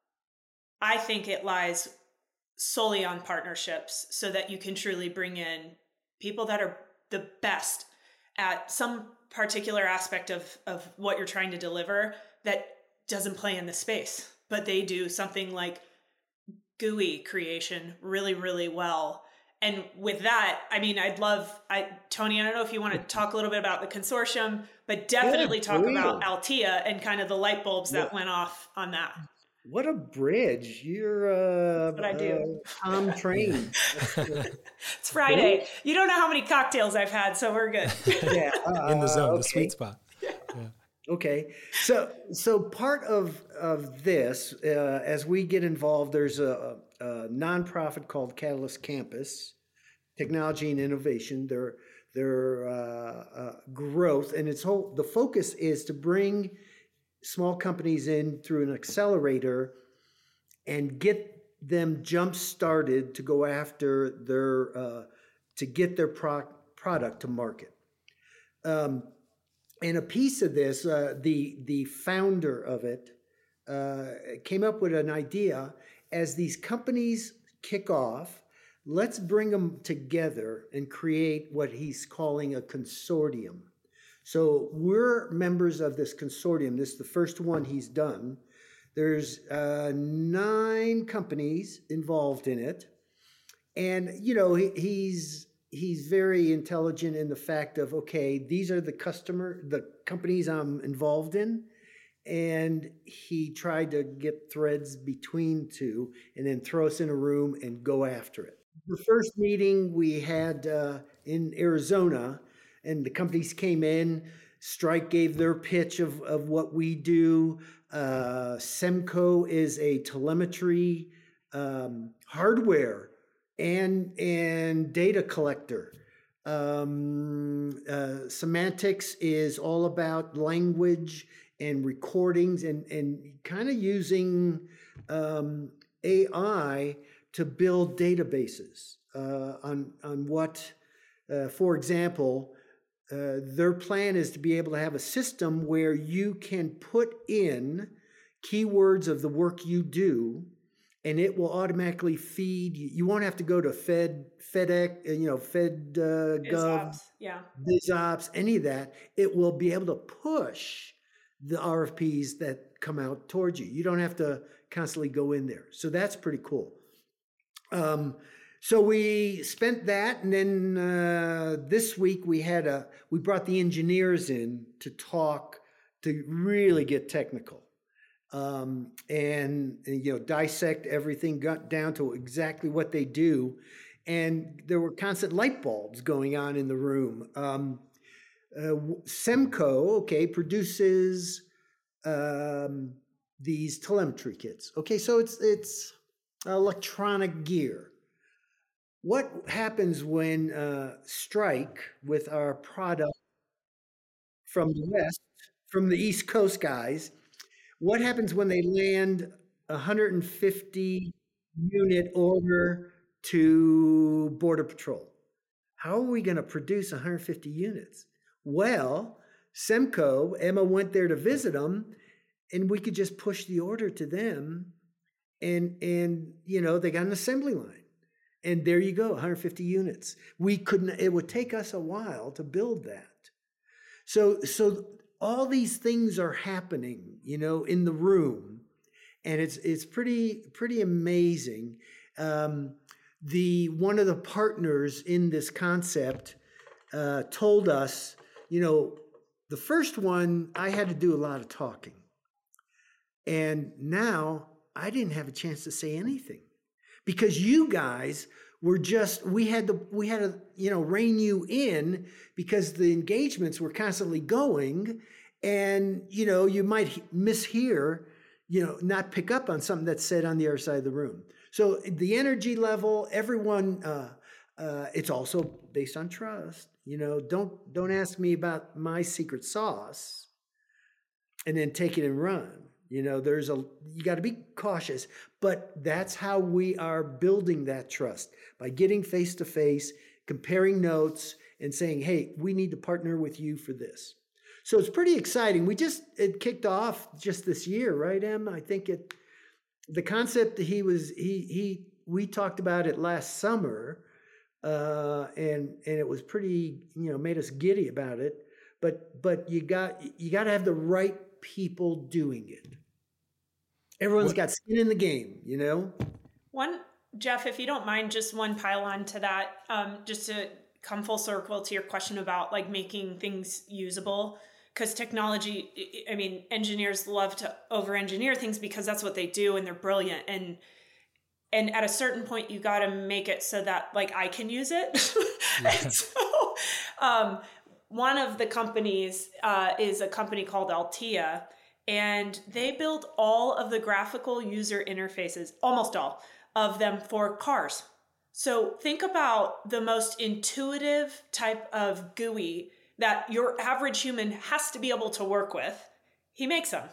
[SPEAKER 5] I think it lies solely on partnerships so that you can truly bring in people that are the best at some particular aspect of, of what you're trying to deliver that doesn't play in the space, but they do something like G U I creation really, really well. And with that, I mean, I'd love, I, Tony, I don't know if you want to talk a little bit about the consortium, but definitely
[SPEAKER 6] Good
[SPEAKER 5] talk
[SPEAKER 6] deal.
[SPEAKER 5] about Altea and kind of the light bulbs that
[SPEAKER 6] Yeah.
[SPEAKER 5] went off on that.
[SPEAKER 6] What a bridge. You're uh,
[SPEAKER 5] That's what I do.
[SPEAKER 6] uh, Tom Train.
[SPEAKER 5] It's Friday. You don't know how many cocktails I've had, so we're good.
[SPEAKER 6] Yeah.
[SPEAKER 4] In the zone,
[SPEAKER 6] uh,
[SPEAKER 4] the sweet spot.
[SPEAKER 6] Okay, so so part of of this, uh, as we get involved, there's a, a nonprofit called Catalyst Campus, Technology and Innovation. Their their uh, uh, growth and its whole the focus is to bring small companies in through an accelerator and get them jump started to go after their uh, to get their pro- product to market. Um, And a piece of this, uh, the the founder of it uh, came up with an idea. As these companies kick off, let's bring them together and create what he's calling a consortium. So we're members of this consortium. This is the first one he's done. There's uh, nine companies involved in it. And, you know, he, he's... He's very intelligent in the fact of, okay, these are the customer, the companies I'm involved in. And he tried to get threads between two and then throw us in a room and go after it. The first meeting we had uh, in Arizona, and the companies came in. Strike gave their pitch of, of what we do. Uh, Semco is a telemetry um, hardware and and data collector. Um, uh, Semantics is all about language and recordings and, and kind of using um, A I to build databases uh, on, on what, uh, for example, uh, their plan is to be able to have a system where you can put in keywords of the work you do, and it will automatically feed you. You won't have to go to Fed, FedEx, you know, Fed uh, Gov,
[SPEAKER 5] BizOps, yeah.
[SPEAKER 6] BizOps, any of that. It will be able to push the R F Ps that come out towards you. You don't have to constantly go in there. So that's pretty cool. Um, so we spent that, and then uh, this week we had a we brought the engineers in to talk, to really get technical, um, and, and you know dissect everything, got down to exactly what they do, and there were constant light bulbs going on in the room. Um, uh, Semco, okay, produces um, these telemetry kits. Okay, so it's it's electronic gear. What happens when uh, Strike with our product from the West, from the East Coast guys, what happens when they land a one hundred fifty unit order to Border Patrol? How are we going to produce one hundred fifty units? Well, Semco, Emma went there to visit them, and we could just push the order to them, and, and you know, they got an assembly line. And there you go, one hundred fifty units. We couldn't, it would take us a while to build that. So, so all these things are happening, you know, in the room, and it's it's pretty pretty amazing. Um, the one of the partners in this concept uh, told us, you know, the first one I had to do a lot of talking, and now I didn't have a chance to say anything. Because you guys were just, we had to, we had to, you know, rein you in because the engagements were constantly going, and, you know, you might mishear, you know, not pick up on something that's said on the other side of the room. So the energy level, everyone, uh, uh, it's also based on trust. You know, don't, don't ask me about my secret sauce and then take it and run. You know, there's a, you got to be cautious, but that's how we are building that trust, by getting face to face, comparing notes, and saying, hey, we need to partner with you for this. So it's pretty exciting. We just, it kicked off just this year, right, Em? I think it, the concept that he was, he, he, we talked about it last summer, uh, and, and it was pretty, you know, made us giddy about it, but, but you got, you got to have the right people doing it. Everyone's got skin in the game, you know?
[SPEAKER 5] One, Jeff, if you don't mind, just one pile on to that, um, just to come full circle to your question about like making things usable. Because technology, I mean, engineers love to over-engineer things because that's what they do, and they're brilliant. And and at a certain point, you got to make it so that like I can use it. Yeah. And so um, one of the companies uh, is a company called Altea. And they build all of the graphical user interfaces, almost all of them, for cars. So think about the most intuitive type of G U I that your average human has to be able to work with. He makes them.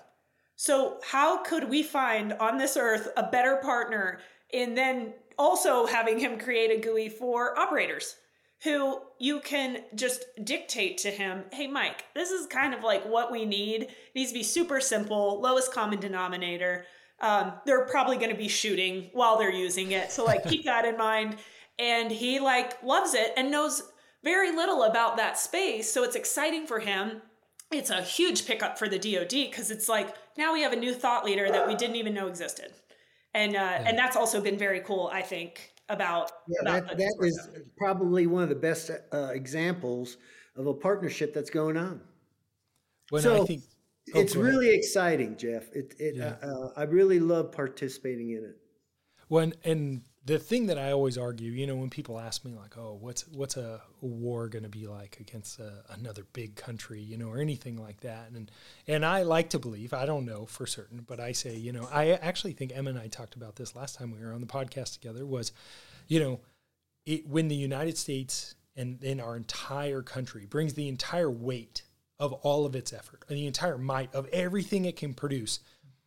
[SPEAKER 5] So how could we find on this earth a better partner in then also having him create a G U I for operators, who you can just dictate to him, hey, Mike, this is kind of like what we need. It needs to be super simple, lowest common denominator. Um, they're probably going to be shooting while they're using it. So like keep that in mind. And he like loves it and knows very little about that space. So it's exciting for him. It's a huge pickup for the D O D because it's like, now we have a new thought leader that we didn't even know existed. And, uh, yeah. and that's also been very cool, I think, about,
[SPEAKER 6] yeah,
[SPEAKER 5] about
[SPEAKER 6] that, that is probably one of the best uh, examples of a partnership that's going on.
[SPEAKER 4] When
[SPEAKER 6] so
[SPEAKER 4] I think, oh,
[SPEAKER 6] it's really exciting, Jeff. It, it, yeah. uh, I really love participating in it.
[SPEAKER 4] When, and the thing that I always argue, you know, when people ask me like, oh, what's, what's a war going to be like against a, another big country, you know, or anything like that. And, and I like to believe, I don't know for certain, but I say, you know, I actually think Emma and I talked about this last time we were on the podcast together was, you know, it, when the United States and in our entire country brings the entire weight of all of its effort and the entire might of everything it can produce,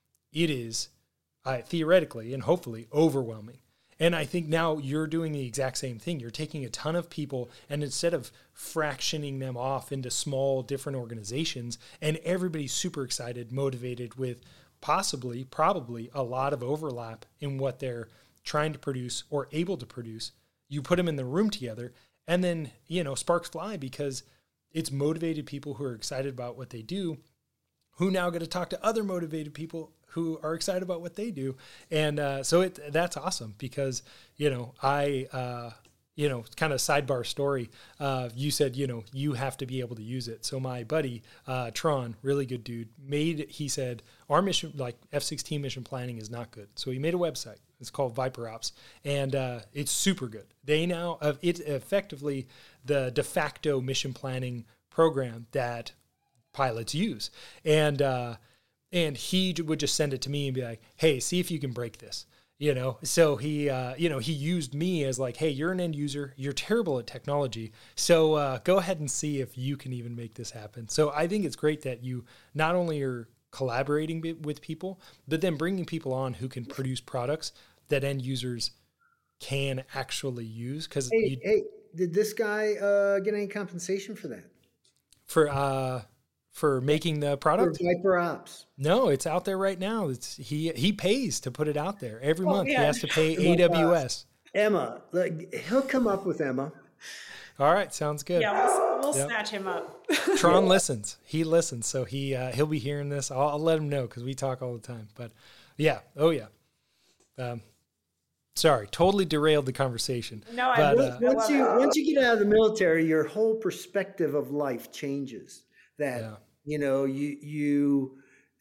[SPEAKER 4] it is uh, theoretically and hopefully overwhelming. And I think now you're doing the exact same thing. You're taking a ton of people, and instead of fractioning them off into small, different organizations, and everybody's super excited, motivated with possibly, probably a lot of overlap in what they're trying to produce or able to produce, you put them in the room together, and then, you know, sparks fly because it's motivated people who are excited about what they do, who now get to talk to other motivated people who are excited about what they do. And uh, so it that's awesome because, you know, I, uh, you know, kind of sidebar story. Uh, you said, you know, you have to be able to use it. So my buddy, uh, Tron, really good dude, made, he said, our mission, like F sixteen mission planning is not good. So he made a website. It's called Viper Ops, and uh, it's super good. They now, uh, it's effectively the de facto mission planning program that pilots use. And, uh, and he would just send it to me and be like, hey, see if you can break this. You know, so he, uh, you know, he used me as like, hey, you're an end user, you're terrible at technology, so uh, go ahead and see if you can even make this happen. So I think it's great that you not only are collaborating with people, but then bringing people on who can produce products that end users can actually use. Because
[SPEAKER 6] hey, hey, did this guy uh, get any compensation for that?
[SPEAKER 4] For uh, for making the product?
[SPEAKER 6] For Viper Ops.
[SPEAKER 4] No, it's out there right now. It's he he pays to put it out there every oh, month. Yeah. He has to pay A W S.
[SPEAKER 6] Emma, like, he'll come up with Emma.
[SPEAKER 4] All right, sounds good.
[SPEAKER 5] Yeah, we'll, we'll yep. snatch him up.
[SPEAKER 4] Tron listens. He listens, so he uh, he'll be hearing this. I'll, I'll let him know because we talk all the time. But yeah, oh yeah. Um, sorry, totally derailed the conversation.
[SPEAKER 5] No,
[SPEAKER 4] but,
[SPEAKER 5] I,
[SPEAKER 4] uh,
[SPEAKER 6] once you once you get out of the military, your whole perspective of life changes. That yeah. you know, you you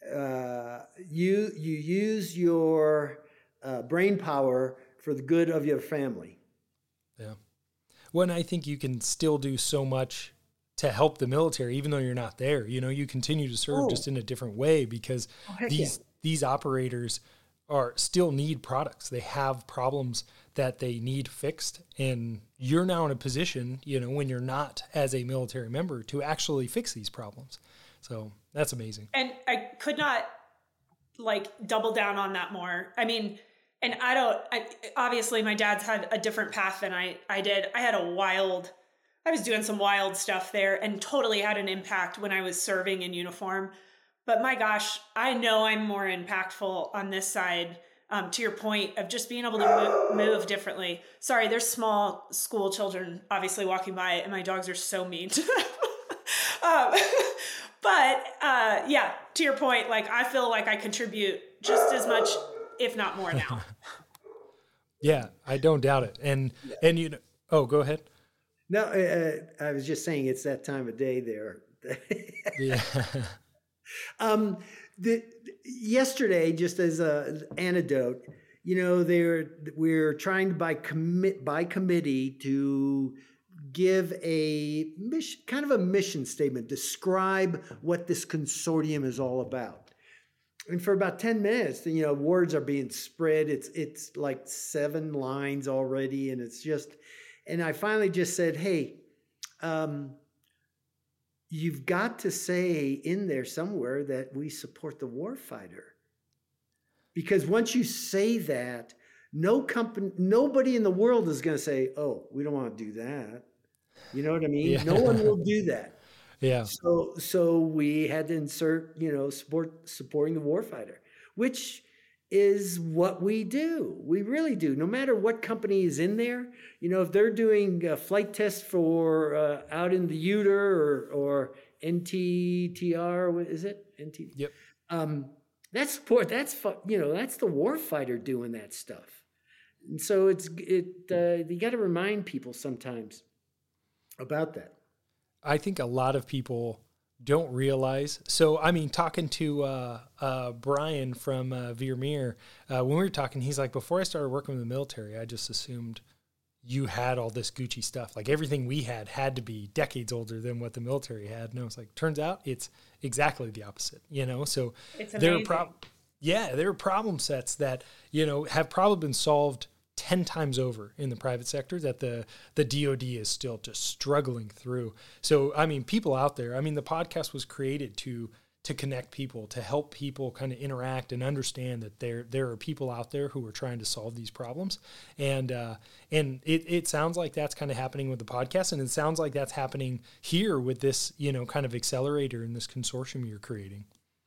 [SPEAKER 6] uh, you you use your uh, brain power for the good of your family.
[SPEAKER 4] Yeah. Well, I think you can still do so much to help the military, even though you're not there. You know, you continue to serve oh. just in a different way because oh, these yeah. these operators are still need products. They have problems that they need fixed, and you're now in a position, you know, when you're not as a military member, to actually fix these problems. So that's amazing.
[SPEAKER 5] And I could not like double down on that more. I mean, and I don't, I, obviously my dad's had a different path than I, I did. I had a wild, I was doing some wild stuff there and totally had an impact when I was serving in uniform. But my gosh, I know I'm more impactful on this side, um, to your point of just being able to move, move differently. Sorry, there's small school children obviously walking by and my dogs are so mean to them. um, but uh, yeah, to your point, like I feel like I contribute just as much, if not more now.
[SPEAKER 4] Yeah, I don't doubt it. And, yeah. and you know, oh, go ahead.
[SPEAKER 6] No, uh, I was just saying it's that time of day there.
[SPEAKER 4] Yeah.
[SPEAKER 6] Um, the, yesterday, just as an anecdote, you know, they're, we're trying to by commit by committee to give a mission, kind of a mission statement, describe what this consortium is all about. And for about ten minutes, you know, words are being spread. It's, it's like seven lines already. And it's just, and I finally just said, hey, um, you've got to say in there somewhere that we support the warfighter. Because once you say that, no company, nobody in the world is going to say, oh, we don't want to do that. You know what I mean? Yeah. No one will do that.
[SPEAKER 4] Yeah.
[SPEAKER 6] So, so we had to insert, you know, support, supporting the warfighter, which is what we do. We really do. No matter what company is in there, you know, if they're doing a flight test for uh, out in the U T A R or, or N T T R, what is it? N T.
[SPEAKER 4] Yep.
[SPEAKER 6] Um, that's support. That's you know, that's the warfighter doing that stuff. And so it's it. Uh, you got to remind people sometimes about that.
[SPEAKER 4] I think a lot of people don't realize. So, I mean, talking to uh, uh, Brian from uh, Veermeer, uh, when we were talking, he's like, before I started working with the military, I just assumed you had all this Gucci stuff. Like everything we had had to be decades older than what the military had. And I was like, turns out it's exactly the opposite, you know? So there are prob- yeah, there are problem sets that, you know, have probably been solved ten times over in the private sector that the, the D O D is still just struggling through. So, I mean, people out there, I mean, the podcast was created to, to connect people, to help people kind of interact and understand that there, there are people out there who are trying to solve these problems. And, uh, and it, it sounds like that's kind of happening with the podcast. And it sounds like that's happening here with this, you know, kind of accelerator in this consortium you're creating.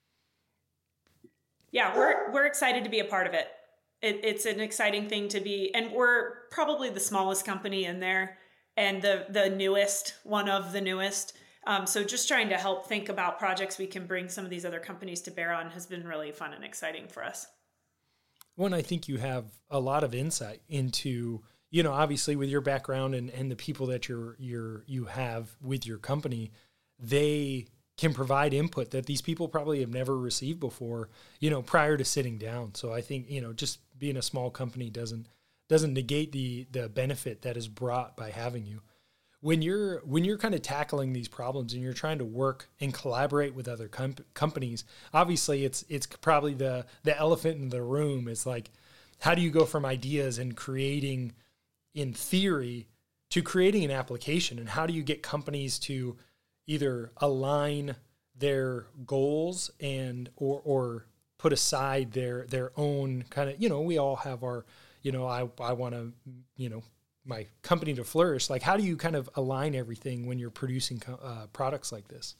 [SPEAKER 5] Yeah, we're, we're excited to be a part of it. It, it's an exciting thing to be, and we're probably the smallest company in there and the, the newest, one of the newest. Um, so just trying to help think about projects we can bring some of these other companies to bear on has been really fun and exciting for us.
[SPEAKER 4] One, I think you have a lot of insight into, you know, obviously with your background and, and the people that you're, you're, you have with your company, they can provide input that these people probably have never received before, you know, prior to sitting down. So I think, you know, just being a small company doesn't, doesn't negate the, the benefit that is brought by having you. When you're when you're kind of tackling these problems and you're trying to work and collaborate with other com- companies, obviously it's it's probably the the elephant in the room. Is like, how do you go from ideas and creating in theory to creating an application, and how do you get companies to either align their goals and or or put aside their their own kind of, you know, we all have our, you know, I I want to, you know, my company to flourish. Like, how do you kind of align everything when you're producing uh, products like this?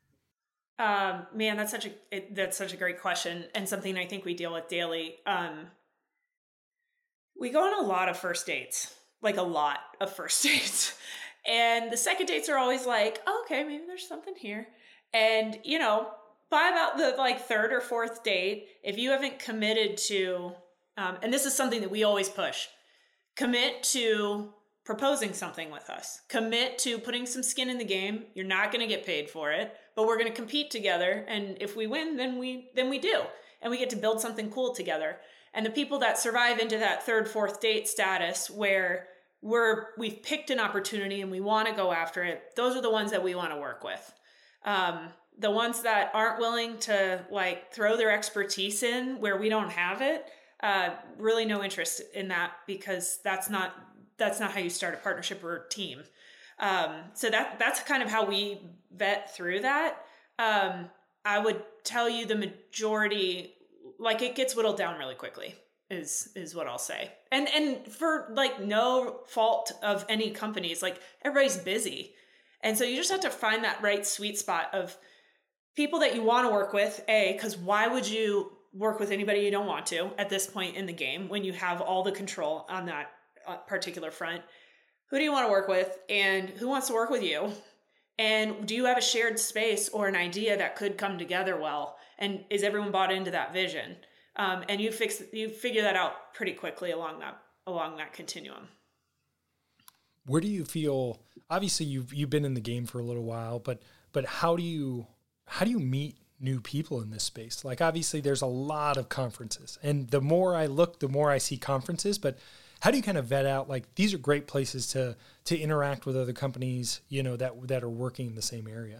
[SPEAKER 5] Um, man, that's such a, it, that's such a great question, and something I think we deal with daily. Um, we go on a lot of first dates, like a lot of first dates. And the second dates are always like, oh, okay, maybe there's something here. And, you know, by about the like third or fourth date, if you haven't committed to, um, and this is something that we always push, commit to proposing something with us. Commit to putting some skin in the game. You're not going to get paid for it, but we're going to compete together. And if we win, then we then we do. And we get to build something cool together. And the people that survive into that third, fourth date status where we're we've picked an opportunity and we want to go after it, those are the ones that we want to work with. Um, the ones that aren't willing to like throw their expertise in where we don't have it, Uh, really no interest in that, because that's not that's not how you start a partnership or a team. Um, so that that's kind of how we vet through that. Um, I would tell you the majority, like it gets whittled down really quickly, is is what I'll say. And and for like no fault of any companies, like everybody's busy, and so you just have to find that right sweet spot of people that you want to work with. A, because why would you work with anybody you don't want to at this point in the game when you have all the control on that uh, particular front? Who do you want to work with, and who wants to work with you? And do you have a shared space or an idea that could come together well? And is everyone bought into that vision? Um, and you fix you figure that out pretty quickly along that along that continuum.
[SPEAKER 4] Where do you feel? Obviously, you've you've been in the game for a little while, but but how do you how do you meet new people in this space? Like, obviously there's a lot of conferences, and the more I look, the more I see conferences, but how do you kind of vet out, like, these are great places to, to interact with other companies, you know, that, that are working in the same area?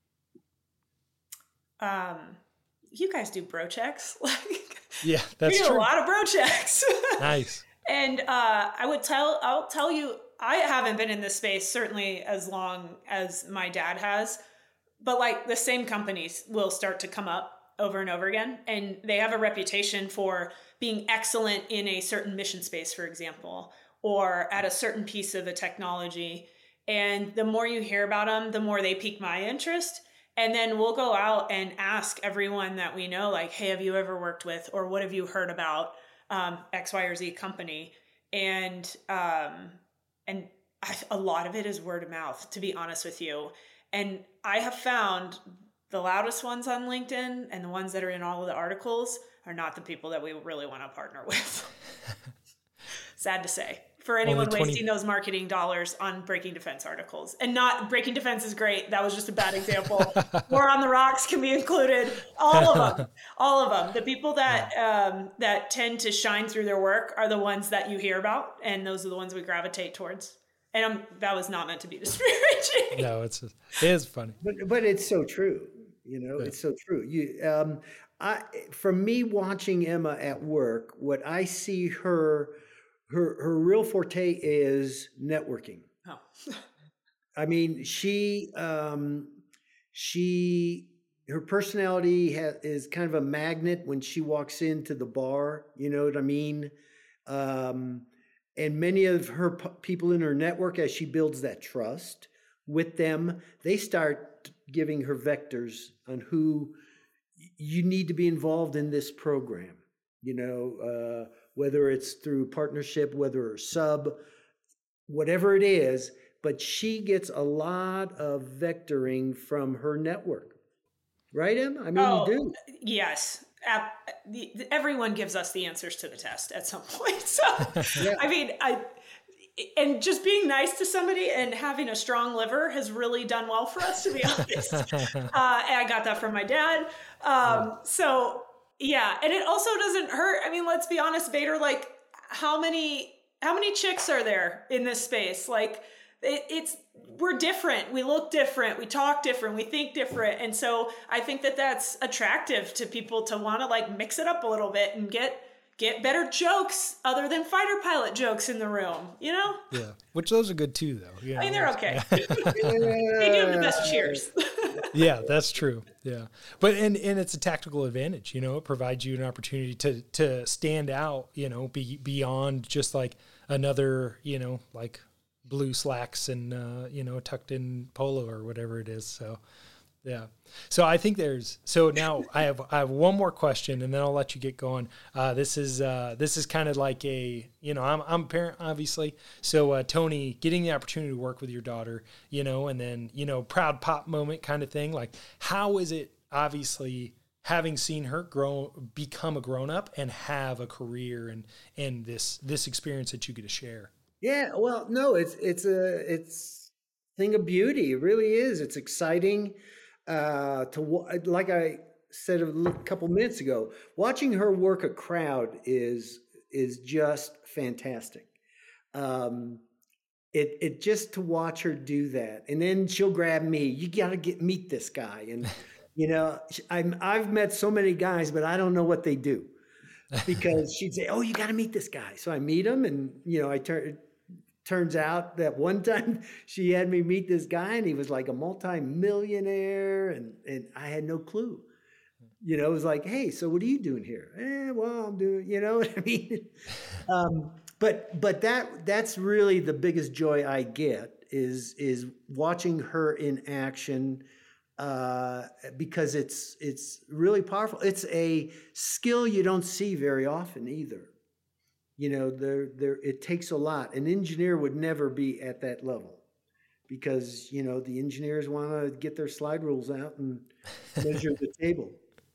[SPEAKER 5] Um, you guys do bro checks. Like,
[SPEAKER 4] yeah, that's
[SPEAKER 5] we do
[SPEAKER 4] true.
[SPEAKER 5] a lot of bro checks.
[SPEAKER 4] Nice.
[SPEAKER 5] And, uh, I would tell, I'll tell you, I haven't been in this space certainly as long as my dad has, but like the same companies will start to come up over and over again. And they have a reputation for being excellent in a certain mission space, for example, or at a certain piece of a technology. And the more you hear about them, the more they pique my interest. And then we'll go out and ask everyone that we know, like, hey, have you ever worked with, or what have you heard about um, X, Y, or Z company? And, um, and I, a lot of it is word of mouth, to be honest with you. And I have found the loudest ones on LinkedIn and the ones that are in all of the articles are not the people that we really want to partner with. Sad to say. For anyone
[SPEAKER 4] twenty
[SPEAKER 5] wasting those marketing dollars on Breaking Defense articles. And not, Breaking Defense is great. That was just a bad example. War on the Rocks can be included. All of them. All of them. The people that um, that tend to shine through their work are the ones that you hear about. And those are the ones we gravitate towards. And I'm, that was not meant to be disparaging.
[SPEAKER 4] No, it's it is funny,
[SPEAKER 6] but but it's so true. You know, yeah. It's so true. You, um, I, from me watching Emma at work, what I see her, her, her real forte is networking.
[SPEAKER 5] Oh.
[SPEAKER 6] I mean, she, um, she, her personality ha- is kind of a magnet when she walks into the bar. You know what I mean? Um, And many of her p- people in her network, as she builds that trust with them, they start giving her vectors on who you need to be involved in this program. You know, uh, whether it's through partnership, whether it's sub, whatever it is, but she gets a lot of vectoring from her network. Right, Em? I mean,
[SPEAKER 5] oh,
[SPEAKER 6] you do.
[SPEAKER 5] Yes. Ap- the, the- everyone gives us the answers to the test at some point. So,
[SPEAKER 6] Yeah.
[SPEAKER 5] I mean, I and just being nice to somebody and having a strong liver has really done well for us, to be honest. uh, and I got that from my dad. Um, so yeah, and it also doesn't hurt. I mean, let's be honest, Vader. Like, how many how many chicks are there in this space? Like, it, it's we're different. We look different. We talk different. We think different. And so I think that that's attractive to people to want to like mix it up a little bit and get. Get better jokes other than fighter pilot jokes in the room, you know?
[SPEAKER 4] Yeah, which those are good too, though. You know,
[SPEAKER 5] I mean, they're okay. They do have the best cheers.
[SPEAKER 4] Yeah, that's true. Yeah, but and and it's a tactical advantage. You know, it provides you an opportunity to to stand out. You know, be beyond just like another. You know, like blue slacks and uh, you know tucked in polo or whatever it is. So. Yeah. So I think there's, so now I have, I have one more question and then I'll let you get going. Uh, this is, uh, this is kind of like a, you know, I'm, I'm a parent obviously. So, uh, Tony, getting the opportunity to work with your daughter, you know, and then, you know, proud pop moment kind of thing. Like, how is it obviously having seen her grow, become a grown up and have a career and, and this, this experience that you get to share?
[SPEAKER 6] Yeah. Well, no, it's, it's a, it's a thing of beauty. It really is. It's exciting. Uh, to like I said a couple minutes ago, watching her work a crowd is is just fantastic. Um, it it just to watch her do that, and then she'll grab me. You got to get meet this guy, and you know I'm I've met so many guys, but I don't know what they do because she'd say, "Oh, you got to meet this guy." So I meet him, and you know I turn. Turns out that one time she had me meet this guy and he was like a multi-millionaire and, and I had no clue. You know, it was like, hey, so what are you doing here? Eh, well, I'm doing, you know what I mean? um, but but that that's really the biggest joy I get is is watching her in action uh, because it's it's really powerful. It's a skill you don't see very often either. You know, there, there. It takes a lot. An engineer would never be at that level because, you know, the engineers want to get their slide rules out and measure the table.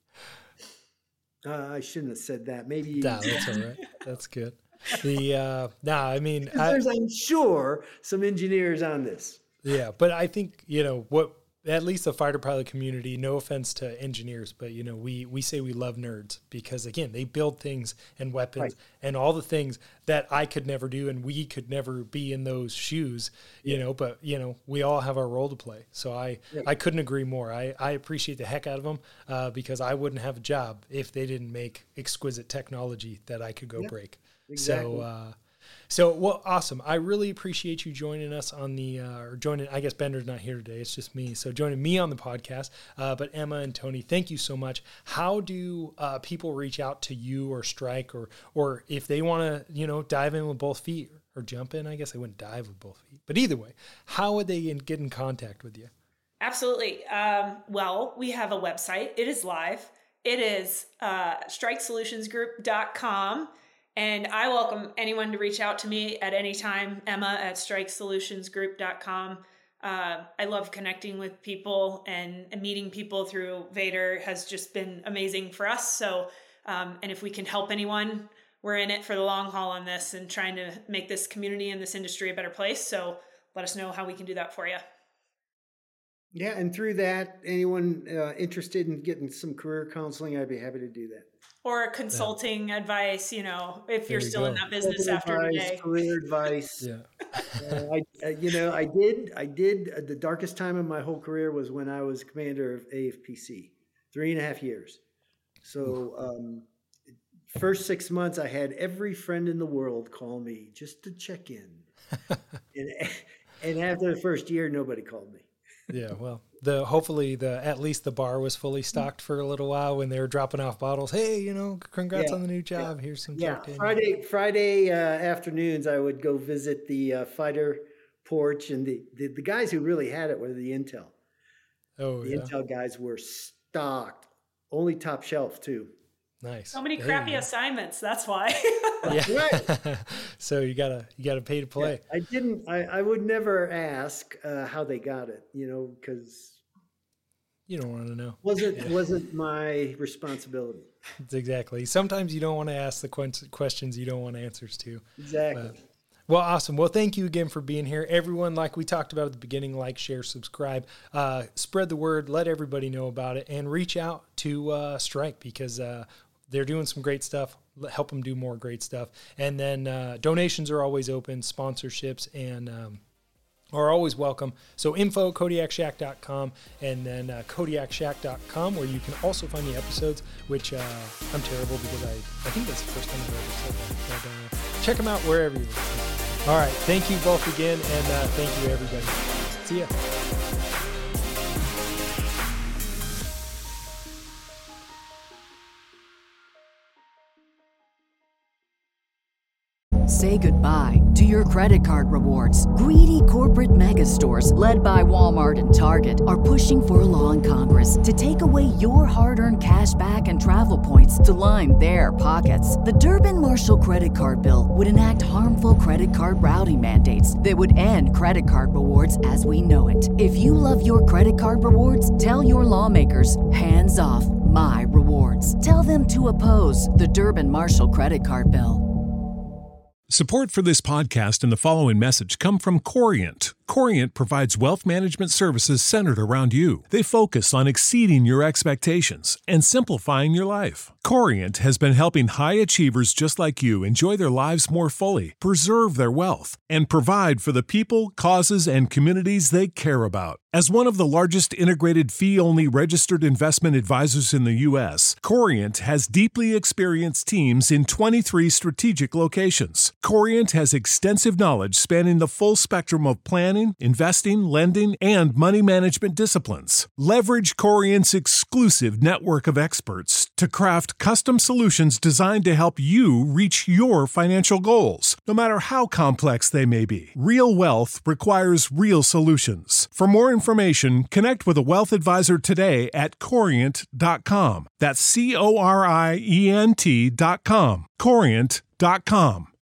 [SPEAKER 6] Uh, I shouldn't have said that. Maybe.
[SPEAKER 4] Nah, that's all right. That's good. The, uh, nah, I mean. I,
[SPEAKER 6] there's, I'm sure, some engineers on this.
[SPEAKER 4] Yeah, but I think, you know, what, at least the fighter pilot community, no offense to engineers, but, you know, we, we say we love nerds because, again, they build things and weapons right. and all the things that I could never do and we could never be in those shoes, you yeah. know, but, you know, we all have our role to play. So I, yeah. I couldn't agree more. I, I appreciate the heck out of them uh, because I wouldn't have a job if they didn't make exquisite technology that I could go yeah, break. Exactly. So, uh, So, well, awesome. I really appreciate you joining us on the, uh, or joining, I guess Bender's not here today. It's just me. So joining me on the podcast. Uh, but Emma and Tony, thank you so much. How do uh, people reach out to you or Strike or, or if they want to, you know, dive in with both feet or jump in? I guess they wouldn't dive with both feet. But either way, how would they get in contact with you?
[SPEAKER 5] Absolutely. Um, well, we have a website. It is live. It is uh, strike solutions group dot com. And I welcome anyone to reach out to me at any time, Emma at strike solutions group dot com. Uh, I love connecting with people and, and meeting people through Vader has just been amazing for us. So, um, and if we can help anyone, we're in it for the long haul on this and trying to make this community and this industry a better place. So let us know how we can do that for you.
[SPEAKER 6] Yeah, and through that, anyone uh, interested in getting some career counseling, I'd be happy to do that.
[SPEAKER 5] Or consulting yeah. advice, you know, if there you're you still go. in that business Consulting after
[SPEAKER 6] advice,
[SPEAKER 5] today.
[SPEAKER 6] Career advice.
[SPEAKER 4] Yeah.
[SPEAKER 6] uh, I, uh, you know, I did, I did, uh, the darkest time of my whole career was when I was commander of A F P C, three and a half years. So um, first six months, I had every friend in the world call me just to check in. and, and after the first year, nobody called me.
[SPEAKER 4] Yeah, well, the hopefully the at least the bar was fully stocked for a little while when they were dropping off bottles. Hey, you know, congrats yeah, on the new job. Yeah. Here's some
[SPEAKER 6] yeah. Friday Friday uh, afternoons, I would go visit the uh, fighter porch, and the, the the guys who really had it were the Intel.
[SPEAKER 4] Oh,
[SPEAKER 6] the
[SPEAKER 4] yeah.
[SPEAKER 6] Intel guys were stocked, only top shelf too.
[SPEAKER 4] Nice.
[SPEAKER 5] So many
[SPEAKER 4] There
[SPEAKER 5] crappy
[SPEAKER 4] you go.
[SPEAKER 5] assignments. That's why.
[SPEAKER 4] Yeah. So you gotta you gotta pay to play.
[SPEAKER 6] Yeah, I didn't. I, I would never ask uh, how they got it. You know, because
[SPEAKER 4] You don't want to know.
[SPEAKER 6] wasn't wasn't my responsibility.
[SPEAKER 4] It's exactly. Sometimes you don't want to ask the que- questions you don't want answers to.
[SPEAKER 6] Exactly.
[SPEAKER 4] But, well, awesome. Well, thank you again for being here. Everyone, like we talked about at the beginning, like, share, subscribe, uh, spread the word, let everybody know about it, and reach out to uh, Strike because uh, they're doing some great stuff. Help them do more great stuff. And then uh, donations are always open, sponsorships, and um, are always welcome. So info at Kodiak Shack dot com and then uh, Kodiak Shack dot com where you can also find the episodes, which uh, I'm terrible because I, I think that's the first time I've ever said that. But uh, check them out wherever you listen. All right. Thank you both again, and uh, thank you, everybody. See ya.
[SPEAKER 1] Say goodbye to your credit card rewards. Greedy corporate mega stores, led by Walmart and Target, are pushing for a law in Congress to take away your hard-earned cash back and travel points to line their pockets. The Durbin-Marshall credit card bill would enact harmful credit card routing mandates that would end credit card rewards as we know it. If you love your credit card rewards, tell your lawmakers, hands off my rewards. Tell them to oppose the Durbin-Marshall credit card bill.
[SPEAKER 7] Support for this podcast and the following message come from Corient. Corient provides wealth management services centered around you. They focus on exceeding your expectations and simplifying your life. Corient has been helping high achievers just like you enjoy their lives more fully, preserve their wealth, and provide for the people, causes, and communities they care about. As one of the largest integrated fee-only registered investment advisors in the U S, Corient has deeply experienced teams in twenty-three strategic locations. Corient has extensive knowledge spanning the full spectrum of planning, investing, lending, and money management disciplines. Leverage Corient's exclusive network of experts to craft custom solutions designed to help you reach your financial goals, no matter how complex they may be. Real wealth requires real solutions. For more information, connect with a wealth advisor today at corient dot com. That's C O R I E N T dot com. corient dot com.